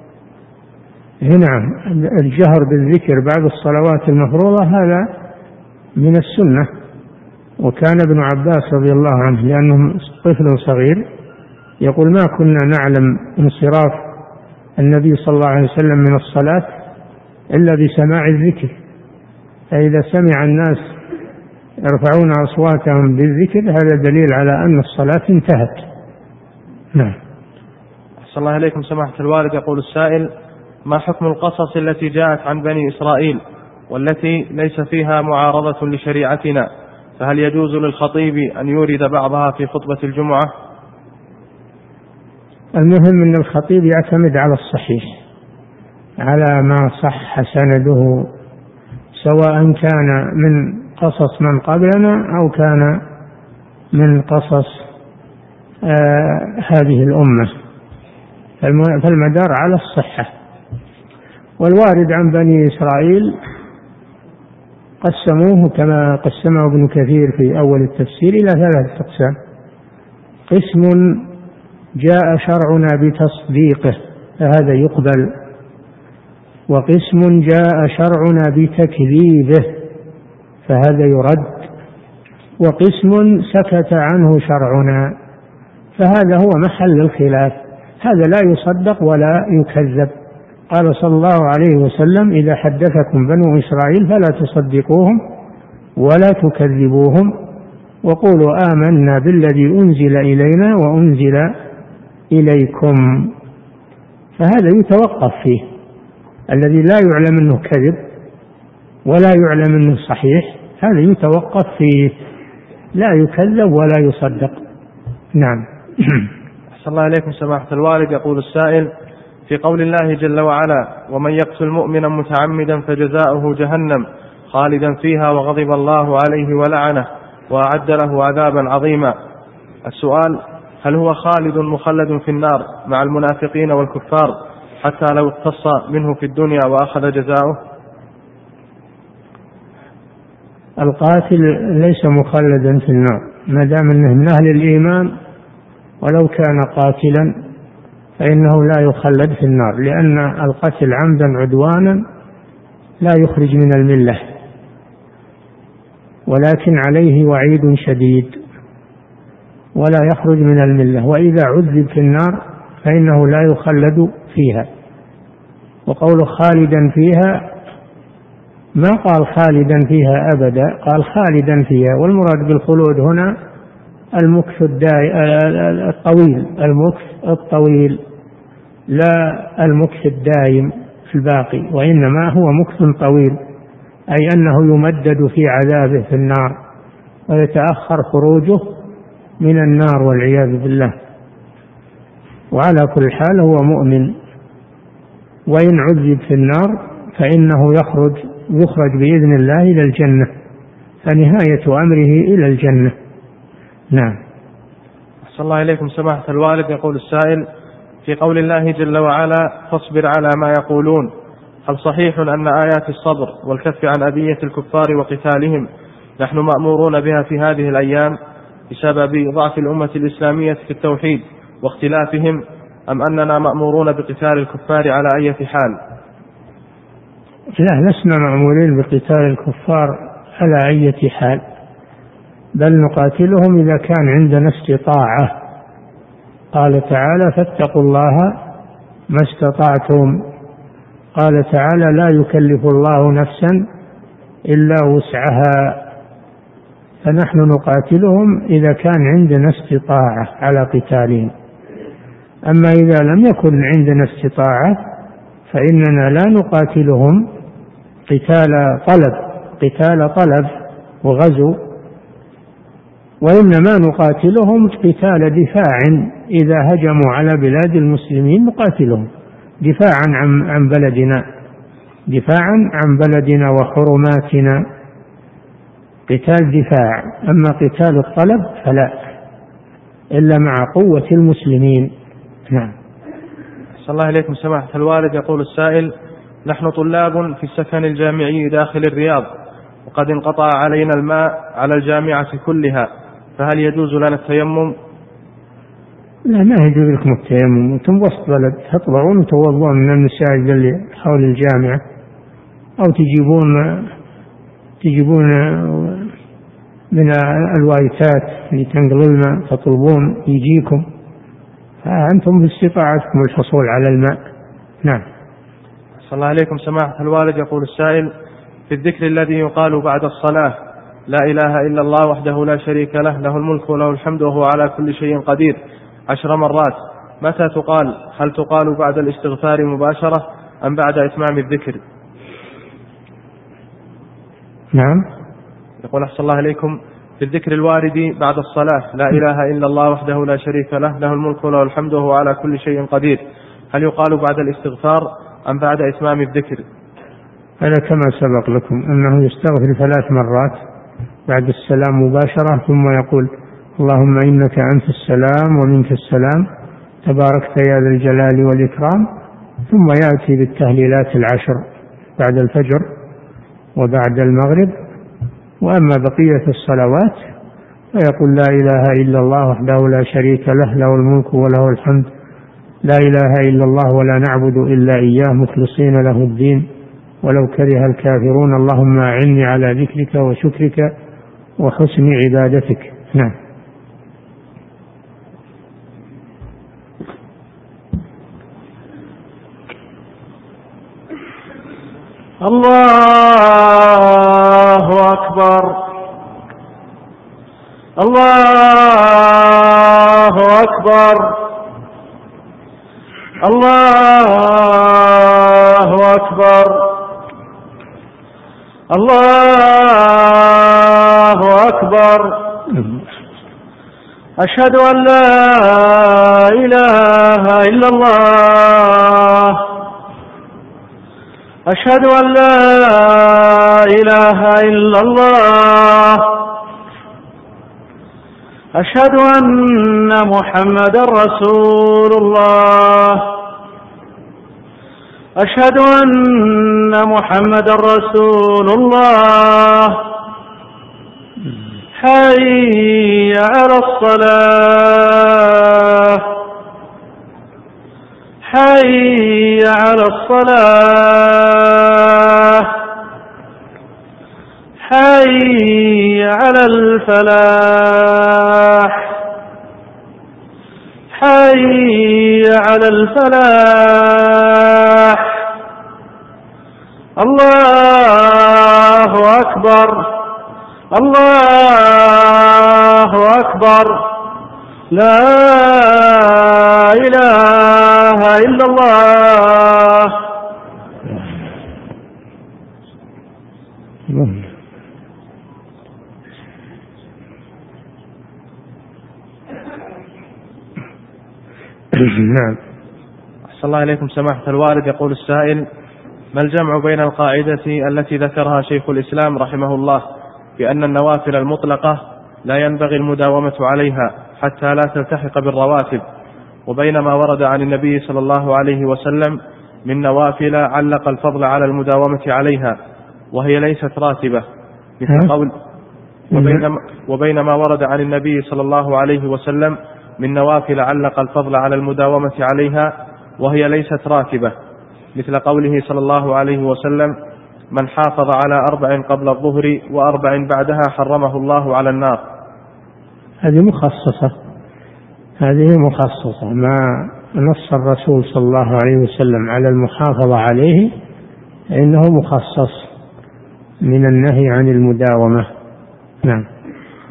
نعم الجهر بالذكر بعد الصلوات المفروضة هذا من السنة. وكان ابن عباس رضي الله عنه لأنه طفل صغير يقول ما كنا نعلم انصراف النبي صلى الله عليه وسلم من الصلاة إلا بسماع الذكر، فإذا سمع الناس يرفعون أصواتهم بالذكر هذا دليل على أن الصلاة انتهت. نعم. أحسن الله إليكم سماحة الوالد. يقول السائل: ما حكم القصص التي جاءت عن بني إسرائيل والتي ليس فيها معارضة لشريعتنا، فهل يجوز للخطيب أن يورد بعضها في خطبة الجمعة؟ المهم أن الخطيب يعتمد على الصحيح، على ما صح سنده، سواء كان من قصص من قبلنا أو كان من قصص هذه الأمة، فالمدار على الصحة. والوارد عن بني إسرائيل قسموه كما قسمه ابن كثير في أول التفسير إلى 3 أقسام: قسم جاء شرعنا بتصديقه فهذا يقبل، وقسم جاء شرعنا بتكذيبه فهذا يرد، وقسم سكت عنه شرعنا فهذا هو محل الخلاف، هذا لا يصدق ولا يكذب. قال صلى الله عليه وسلم: إذا حدثكم بنو إسرائيل فلا تصدقوهم ولا تكذبوهم وقولوا آمنا بالذي أنزل إلينا وأنزل إليكم. فهذا يتوقف فيه، الذي لا يعلم أنه كذب ولا يعلم أنه صحيح هذا يتوقف فيه، لا يكذب ولا يصدق. نعم. أحسن الله إليكم سماحة الوالد. يقول السائل: في قول الله جل وعلا: ومن يقتل مؤمنا متعمدا فجزاؤه جهنم خالدا فيها وغضب الله عليه ولعنه وأعد له عذابا عظيما، السؤال: هل هو خالد مخلد في النار مع المنافقين والكفار حتى لو اقتص منه في الدنيا وأخذ جزاؤه؟ القاتل ليس مخلدا في النار ما دام أنه من أهل الإيمان، ولو كان قاتلا فإنه لا يخلد في النار، لأن القتل عمدا عدوانا لا يخرج من الملة، ولكن عليه وعيد شديد ولا يخرج من الملة، وإذا عذب في النار فإنه لا يخلد فيها. وقول خالدا فيها ما قال خالدا فيها أبدا، قال خالدا فيها، والمراد بالخلود هنا المكث الطويل، المكث الطويل لا المكث الدائم الباقي، وإنما هو مكث طويل، أي أنه يمدد في عذابه في النار ويتأخر خروجه من النار والعياذ بالله. وعلى كل حال هو مؤمن، وإن عذب في النار فإنه يخرج بإذن الله إلى الجنة، فنهاية أمره إلى الجنة. نعم. أحسن الله إليكم سماحة الوالد. يقول السائل: في قول الله جل وعلا: فاصبر على ما يقولون، هل صحيح أن آيات الصبر والكف عن أذية الكفار وقتالهم نحن مأمورون بها في هذه الأيام بسبب ضعف الأمة الإسلامية في التوحيد واختلافهم، أم أننا مأمورون بقتال الكفار على أي حال؟ لا، لسنا مأمورين بقتال الكفار على أي حال، بل نقاتلهم إذا كان عندنا استطاعة. قال تعالى: فاتقوا الله ما استطعتم. قال تعالى: لا يكلف الله نفسا إلا وسعها. فنحن نقاتلهم إذا كان عندنا استطاعة على قتالهم. أما إذا لم يكن عندنا استطاعة فإننا لا نقاتلهم قتال طلب وغزو، وإنما نقاتلهم قتال دفاع. إذا هجموا على بلاد المسلمين نقاتلهم دفاعا عن بلدنا وحرماتنا، قتال دفاع. أما قتال الطلب فلا، إلا مع قوة المسلمين. نعم. صلى الله عليكم سماحة الوالد. يقول السائل: نحن طلاب في السكن الجامعي داخل الرياض، وقد انقطع علينا الماء على الجامعة كلها، فهل يجوز لنا التيمم؟ لا، ما يجوز لكم التيمم، أنتم وسط بلد، تطلعون وتوضون من المساجد اللي حول الجامعة، أو تجيبون من الوايتات اللي تنقل الماء تطلبون يجيكم، فأنتم باستطاعتكم الحصول على الماء. نعم. صلى الله عليكم سماحة الوالد. يقول السائل: في الذكر الذي يقال بعد الصلاة: لا إله إلا الله وحده لا شريك له، له الملك وله الحمد وهو على كل شيء قدير 10 مرات، متى تقال؟ هل تقال بعد الاستغفار مباشرة أم بعد إتمام الذكر؟ نعم. يقول: أحسن الله عليكم، في الذكر الوارد بعد الصلاة: لا إله إلا الله وحده لا شريك له، له الملك وله الحمد وهو على كل شيء قدير، هل يقال بعد الاستغفار أم بعد إتمام الذكر؟ هذا كما سبق لكم أنه يستغفر 3 مرات بعد السلام مباشرة، ثم يقول: اللهم إنك أنت السلام ومنك السلام، تباركت يا ذا الجلال والإكرام، ثم يأتي بالتهليلات 10 بعد الفجر وبعد المغرب. وأما بقية الصلوات فيقول: لا إله إلا الله وحده لا شريك له، له الملك وله الحمد، لا إله إلا الله ولا نعبد إلا إياه مخلصين له الدين ولو كره الكافرون، اللهم أعني على ذكرك وشكرك وحسن عبادتك. نعم. الله أكبر، الله أكبر، الله أكبر، الله أكبر. أشهد أن لا إله إلا الله، أشهد أن لا إله إلا الله، أشهد أن محمدا رسول الله، أشهد أن محمدا رسول الله. حي على الصلاة، حي على الصلاة، حي على الفلاح، حي على الفلاح. الله أكبر، الله أكبر، لا إله إلا الله. نعم. أحسن الله إليكم سماحة الوالد. يقول السائل: ما الجمع بين القاعدة التي ذكرها شيخ الإسلام رحمه الله بأن النوافل المطلقة لا ينبغي المداومة عليها حتى لا تلتحق بالرواتب، وبين ما ورد عن النبي صلى الله عليه وسلم من نوافل علق الفضل على المداومة عليها وهي ليست راتبة، مثل قول وبين ما ورد عن النبي صلى الله عليه وسلم من نوافل علق الفضل على المداومة عليها وهي ليست راتبة، مثل قوله صلى الله عليه وسلم: من حافظ على 4 قبل الظهر و4 بعدها حرمه الله على النار. هذه مخصصة ما نص الرسول صلى الله عليه وسلم على المحافظة عليه، إنه مخصص من النهي عن المداومة. نعم.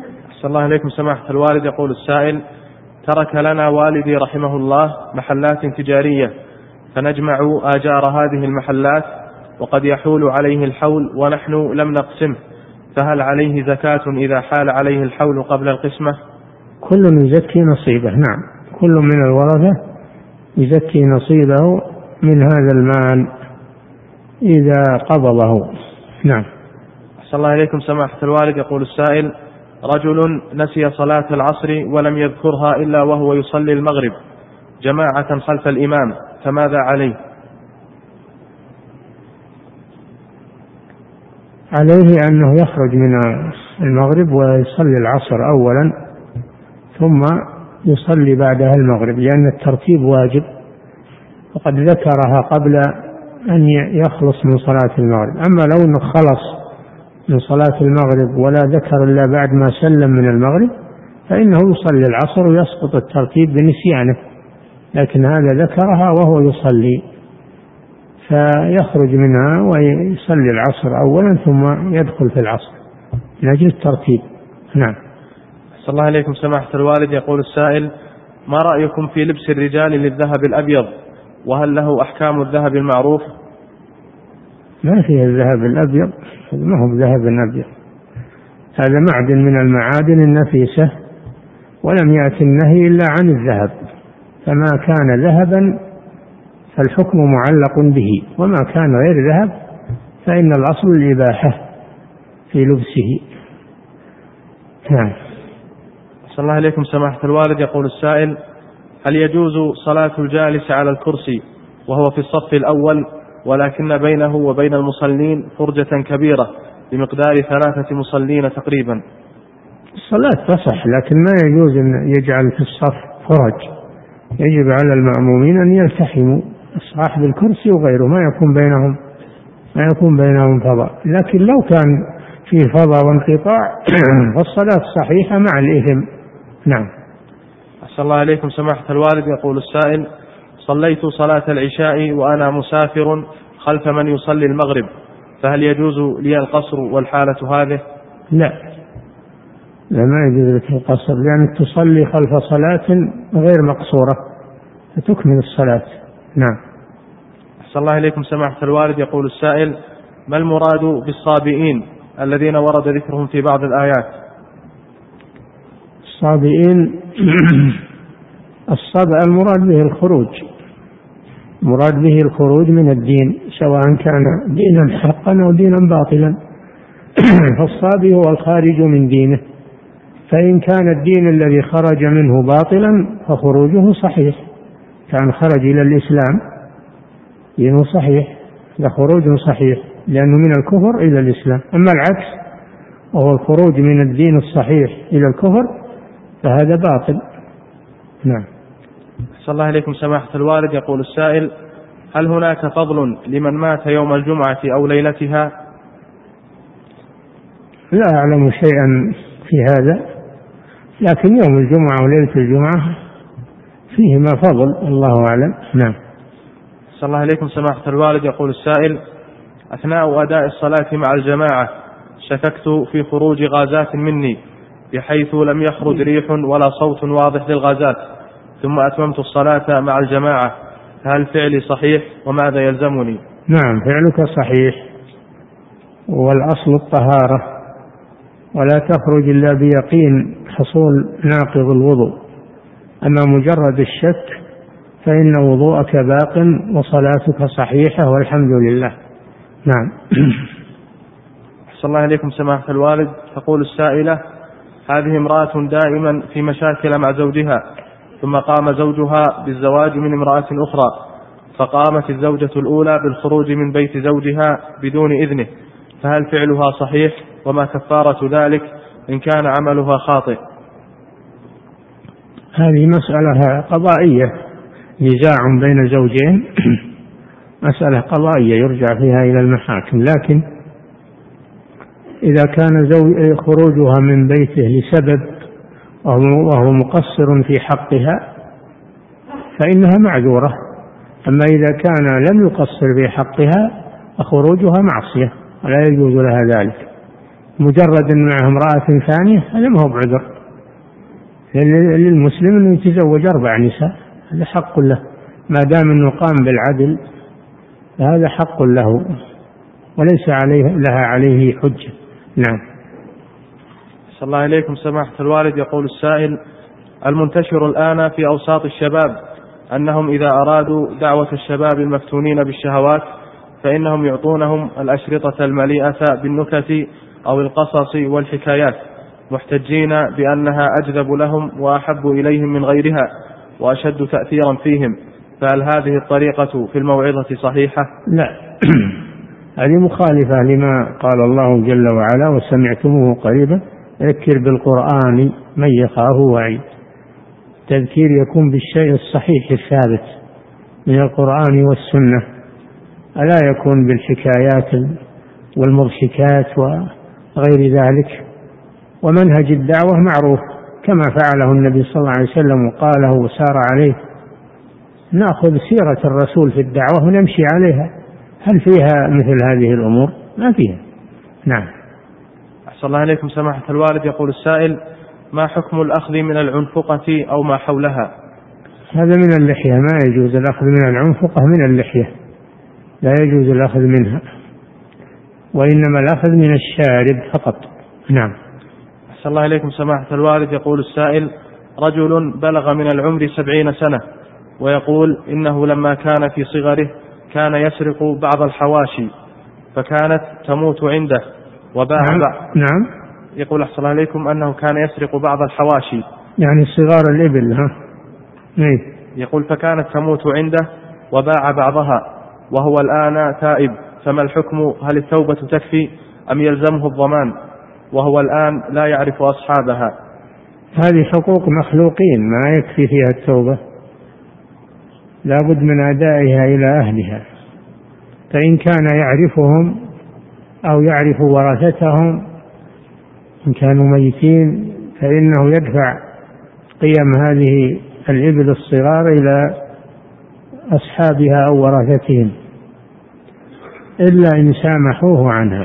أحسن الله إليكم سماحة الوالد. يقول السائل: ترك لنا والدي رحمه الله محلات تجارية، فنجمع آجار هذه المحلات وقد يحول عليه الحول ونحن لم نقسمه، فهل عليه زكاة إذا حال عليه الحول قبل القسمة؟ كل يزكي نصيبه. نعم، كل من الورثة يزكي نصيبه من هذا المال إذا قبضه. نعم. أحسن الله إليكم سماحة الوالد. يقول السائل: رجل نسي صلاة العصر ولم يذكرها إلا وهو يصلي المغرب جماعة خلف الإمام، فماذا عليه؟ عليه أنه يخرج من المغرب ويصلي العصر أولا ثم يصلي بعدها المغرب، لأن الترتيب واجب، وقد ذكرها قبل أن يخلص من صلاة المغرب. أما لو أنه خلص من صلاة المغرب ولا ذكر إلا بعد ما سلم من المغرب فإنه يصلي العصر ويسقط الترتيب بنسيانه، لكن هذا ذكرها وهو يصلي فيخرج منها ويصلي العصر أولا ثم يدخل في العصر من أجل الترتيب. نعم. أحسن الله إليكم سماحة الوالد. يقول السائل: ما رأيكم في لبس الرجال للذهب الأبيض، وهل له أحكام الذهب المعروف؟ ما فيه الذهب الأبيض، ما هو ذهب أبيض، هذا معدن من المعادن النفيسة، ولم يأتي النهي إلا عن الذهب، فما كان ذهبا فالحكم معلق به، وما كان غير ذهب فإن الأصل الإباحة في لبسه. نعم. أحسن الله إليكم سماحة الوالد. يقول السائل: هل يجوز صلاة الجالس على الكرسي وهو في الصف الأول ولكن بينه وبين المصلين فرجة كبيرة بمقدار 3 مصلين تقريبا؟ الصلاة تصح، لكن ما يجوز أن يجعل في الصف فرج، يجب على المأمومين أن يلتحموا صاحب الكرسي وغيره، ما يكون بينهم فضاء، لكن لو كان فيه فضاء وانقطاع فالصلاة صحيحة مع الإثم. نعم. أحسن الله إليكم سماحة الوالد. يقول السائل: صليت صلاة العشاء وأنا مسافر خلف من يصلي المغرب، فهل يجوز لي القصر والحالة هذه؟ لا، ما يجوز لك القصر، لأنك تصلي خلف صلاة غير مقصورة فتكمل الصلاة. نعم. أحسن الله إليكم سماحة الوالد. يقول السائل: ما المراد بالصابئين الذين ورد ذكرهم في بعض الآيات؟ الصابئين الصابئ المراد به الخروج، مراد به الخروج من الدين، سواء كان دينا حقا أو دينا باطلا. فالصابئ هو الخارج من دينه، فإن كان الدين الذي خرج منه باطلا فخروجه صحيح، كان خرج إلى الإسلام دينه صحيح، لخروج صحيح لأنه من الكفر إلى الإسلام. أما العكس وهو الخروج من الدين الصحيح إلى الكفر فهذا باطل. نعم. أحسن الله إليكم سماحة الوالد. يقول السائل: هل هناك فضل لمن مات يوم الجمعة أو ليلتها؟ لا أعلم شيئا في هذا، لكن يوم الجمعة وليلة الجمعة فيهما فضل، الله أعلم. نعم. أحسن الله إليكم سماحة الوالد. يقول السائل: أثناء أداء الصلاة مع الجماعة شككت في خروج غازات مني بحيث لم يخرج ريح ولا صوت واضح للغازات، ثم أتممت الصلاة مع الجماعة، هل فعلي صحيح وماذا يلزمني؟ نعم، فعلك صحيح، والأصل الطهارة، ولا تخرج إلا بيقين حصول ناقض الوضوء، أما مجرد الشك فإن وضوءك باق وصلاتك صحيحة والحمد لله. نعم. أحسن الله إليكم سماحة الوالد. تقول السائلة: هذه امرأة دائما في مشاكل مع زوجها، ثم قام زوجها بالزواج من امرأة أخرى، فقامت الزوجة الأولى بالخروج من بيت زوجها بدون إذنه، فهل فعلها صحيح وما كفارة ذلك إن كان عملها خاطئ؟ هذه مسألة قضائية، نزاع بين زوجين مسألة قضائية يرجع فيها إلى المحاكم، لكن إذا كان خروجها من بيته لسبب وهو مقصر في حقها فإنها معذورة، أما إذا كان لم يقصر في حقها فخروجها معصية ولا يجوز لها ذلك. مجرد أن معه امرأة ثانية هذا ما هو بعذر. للمسلم أنه يتزوج 4 نساء، هذا حق له ما دام أنه قام بالعدل، هذا حق له وليس لها عليه حجة. نعم. صلى الله عليكم سماحة الوالد. يقول السائل: المنتشر الآن في أوساط الشباب أنهم إذا أرادوا دعوة الشباب المفتونين بالشهوات فإنهم يعطونهم الأشرطة المليئة بالنكت أو القصص والحكايات، محتجين بأنها أجذب لهم وأحب إليهم من غيرها وأشد تأثيرا فيهم، فهل هذه الطريقة في الموعظة صحيحة؟ لا، هذه مخالفة لما قال الله جل وعلا: وسمعتموه قريبا ذكر بالقرآن من يخاف وعيد. التذكير يكون بالشيء الصحيح الثابت من القرآن والسنة، ألا يكون بالحكايات والمضحكات وغير ذلك. ومنهج الدعوة معروف كما فعله النبي صلى الله عليه وسلم وقاله وسار عليه. نأخذ سيرة الرسول في الدعوة ونمشي عليها. هل فيها مثل هذه الأمور؟ ما فيها. نعم. أحسن الله إليكم سماحة الوالد. يقول السائل: ما حكم الأخذ من العنفقة أو ما حولها؟ هذا من اللحية، ما يجوز الأخذ من العنفقة من اللحية، لا يجوز الأخذ منها، وإنما الأخذ من الشارب فقط. نعم. أحسن الله إليكم سماحة الوالد. يقول السائل: رجل بلغ من العمر 70 سنة ويقول إنه لما كان في صغره كان يسرق بعض الحواشي فكانت تموت عنده وباع. نعم. يقول أحسن الله إليكم أنه كان يسرق بعض الحواشي، يعني صغار الإبل. يقول فكانت تموت عنده وباع بعضها وهو الآن تائب، فما الحكم؟ هل التوبة تكفي أم يلزمه الضمان وهو الآن لا يعرف أصحابها؟ هذه حقوق مخلوقين ما يكفي فيها التوبة، لا بد من أدائها إلى أهلها. فإن كان يعرفهم أو يعرف ورثتهم إن كانوا ميتين فإنه يدفع قيم هذه الإبل الصغار إلى أصحابها أو ورثتهم إلا إن سامحوه عنها.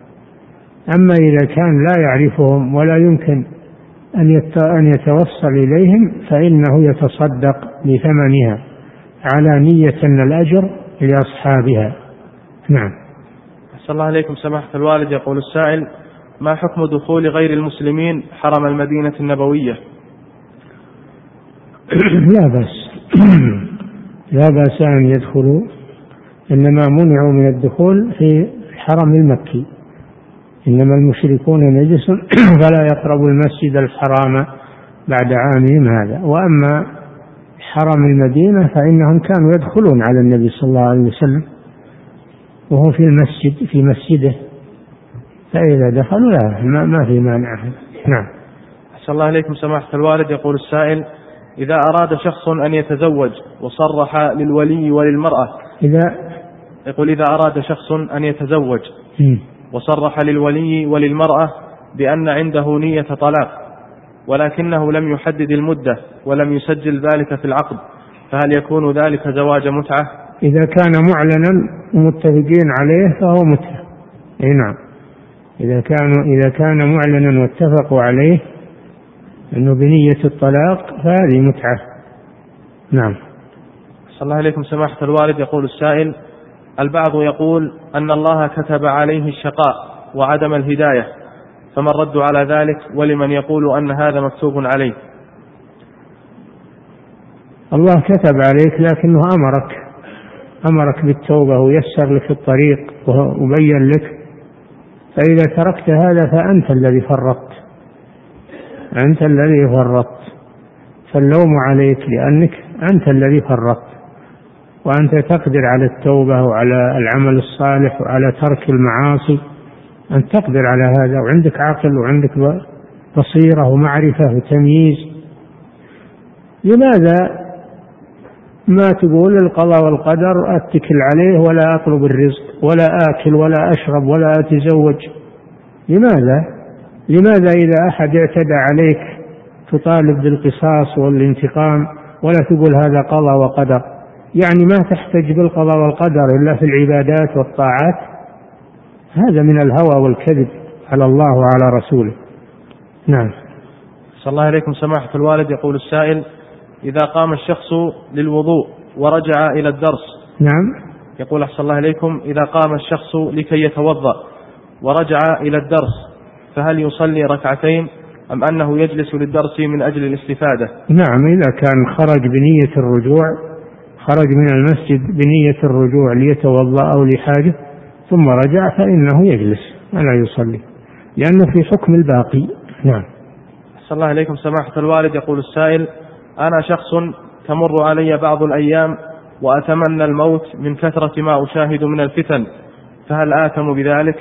أما إذا كان لا يعرفهم ولا يمكن أن يتوصل إليهم فإنه يتصدق بثمنها على نية أن الأجر لأصحابها. نعم. أحسن الله عليكم سماحة الوالد. يقول السائل: ما حكم دخول غير المسلمين حرم المدينة النبوية؟ لا بأس أن يدخلوا، إنما منعوا من الدخول في الحرم المكي. إنما المشركون نجس فلا يقربوا المسجد الحرام بعد عامهم هذا. وأما حرم المدينة فإنهم كانوا يدخلون على النبي صلى الله عليه وسلم وهو في المسجد في مسجده، فإذا دخلوا لا ما في مانع. نعم. أحسن الله إليكم سماحة الوالد. يقول السائل: إذا أراد شخص أن يتزوج وصرح للولي وللمرأة إذا أراد شخص أن يتزوج وصرح للولي وللمرأة بأن عنده نية طلاق ولكنه لم يحدد المدة ولم يسجل ذلك في العقد، فهل يكون ذلك زواج متعة؟ إذا كان معلنا ومتفقين عليه فهو متعة. نعم. إذا كان معلنا واتفقوا عليه أنه بنية الطلاق فهذه متعة. نعم. صلى الله عليكم سماحة الوالد. يقول السائل: البعض يقول أن الله كتب عليه الشقاء وعدم الهداية، فما الرد على ذلك ولمن يقول أن هذا مكتوب عليه؟ الله كتب عليك لكنه أمرك بالتوبة ويسر لك الطريق وبين لك، فإذا تركت هذا فأنت الذي فرطت، فاللوم عليك لأنك أنت الذي فرطت، وأنت تقدر على التوبة وعلى العمل الصالح وعلى ترك المعاصي، أن تقدر على هذا وعندك عقل وعندك بصيرة ومعرفة وتمييز. لماذا ما تقول القضاء والقدر أتكل عليه ولا أطلب الرزق ولا آكل ولا أشرب ولا أتزوج؟ لماذا إذا أحد اعتدى عليك تطالب بالقصاص والانتقام ولا تقول هذا قضاء وقدر؟ يعني ما تحتج بالقضاء والقدر إلا في العبادات والطاعات؟ هذا من الهوى والكذب على الله وعلى رسوله. نعم. صلى الله عليكم سماحة الوالد. يقول السائل: إذا قام الشخص للوضوء ورجع إلى الدرس. نعم. يقول أحسن الله إليكم: إذا قام الشخص لكي يتوضأ ورجع إلى الدرس فهل يصلي ركعتين أم أنه يجلس للدرس من أجل الاستفادة؟ نعم، إذا كان خرج بنية الرجوع، خرج من المسجد بنية الرجوع ليتوضأ أو لحاجة ثم رجع فإنه يجلس ولا يصلي، لأنه في حكم الباقي. نعم. أحسن الله إليكم سماحة الوالد. يقول السائل: أنا شخص تمر علي بعض الأيام وأتمنى الموت من كثرة ما أشاهد من الفتن، فهل آثم بذلك؟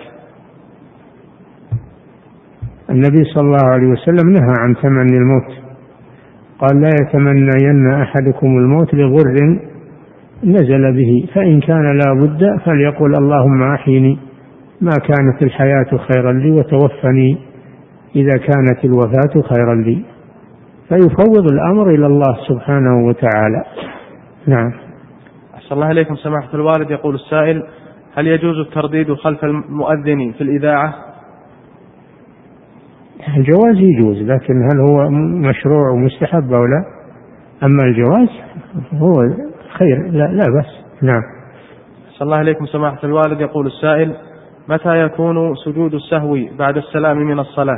النبي صلى الله عليه وسلم نهى عن تمني الموت، قال: لا يتمنين أحدكم الموت لغر نزل به، فإن كان لا بد فليقل: اللهم أحيني ما كانت الحياة خيرا لي وتوفني إذا كانت الوفاة خيرا لي، فيفوض الأمر إلى الله سبحانه وتعالى. نعم. أحسن الله إليكم سماحة الوالد. يقول السائل: هل يجوز الترديد خلف المؤذن في الإذاعة؟ الجواز يجوز، لكن هل هو مشروع ومستحب أو لا؟ أما الجواز هو خير، لا بس. نعم. أحسن الله إليكم سماحة الوالد. يقول السائل: متى يكون سجود السهو بعد السلام من الصلاة؟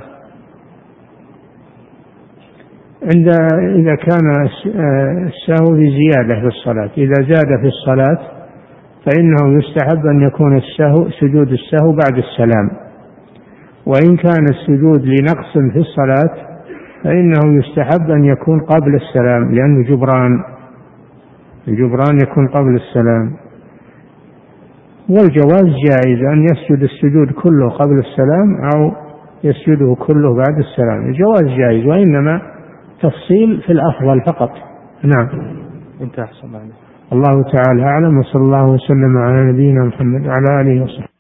إذا كان السهو في زيادة في الصلاة، إذا زاد في الصلاة فإنه يستحب أن يكون سجود السهو بعد السلام، وإن كان السجود لنقص في الصلاة فإنه يستحب أن يكون قبل السلام، لأنه الجبران يكون قبل السلام. والجواز جائز أن يسجد السجود كله قبل السلام أو يسجده كله بعد السلام، الجواز جائز، وإنما تفصيل في الأفضل فقط. نعم. انتهى. الله تعالى أعلم، وصلى الله وسلم على نبينا محمد وعلى آله وصحبه.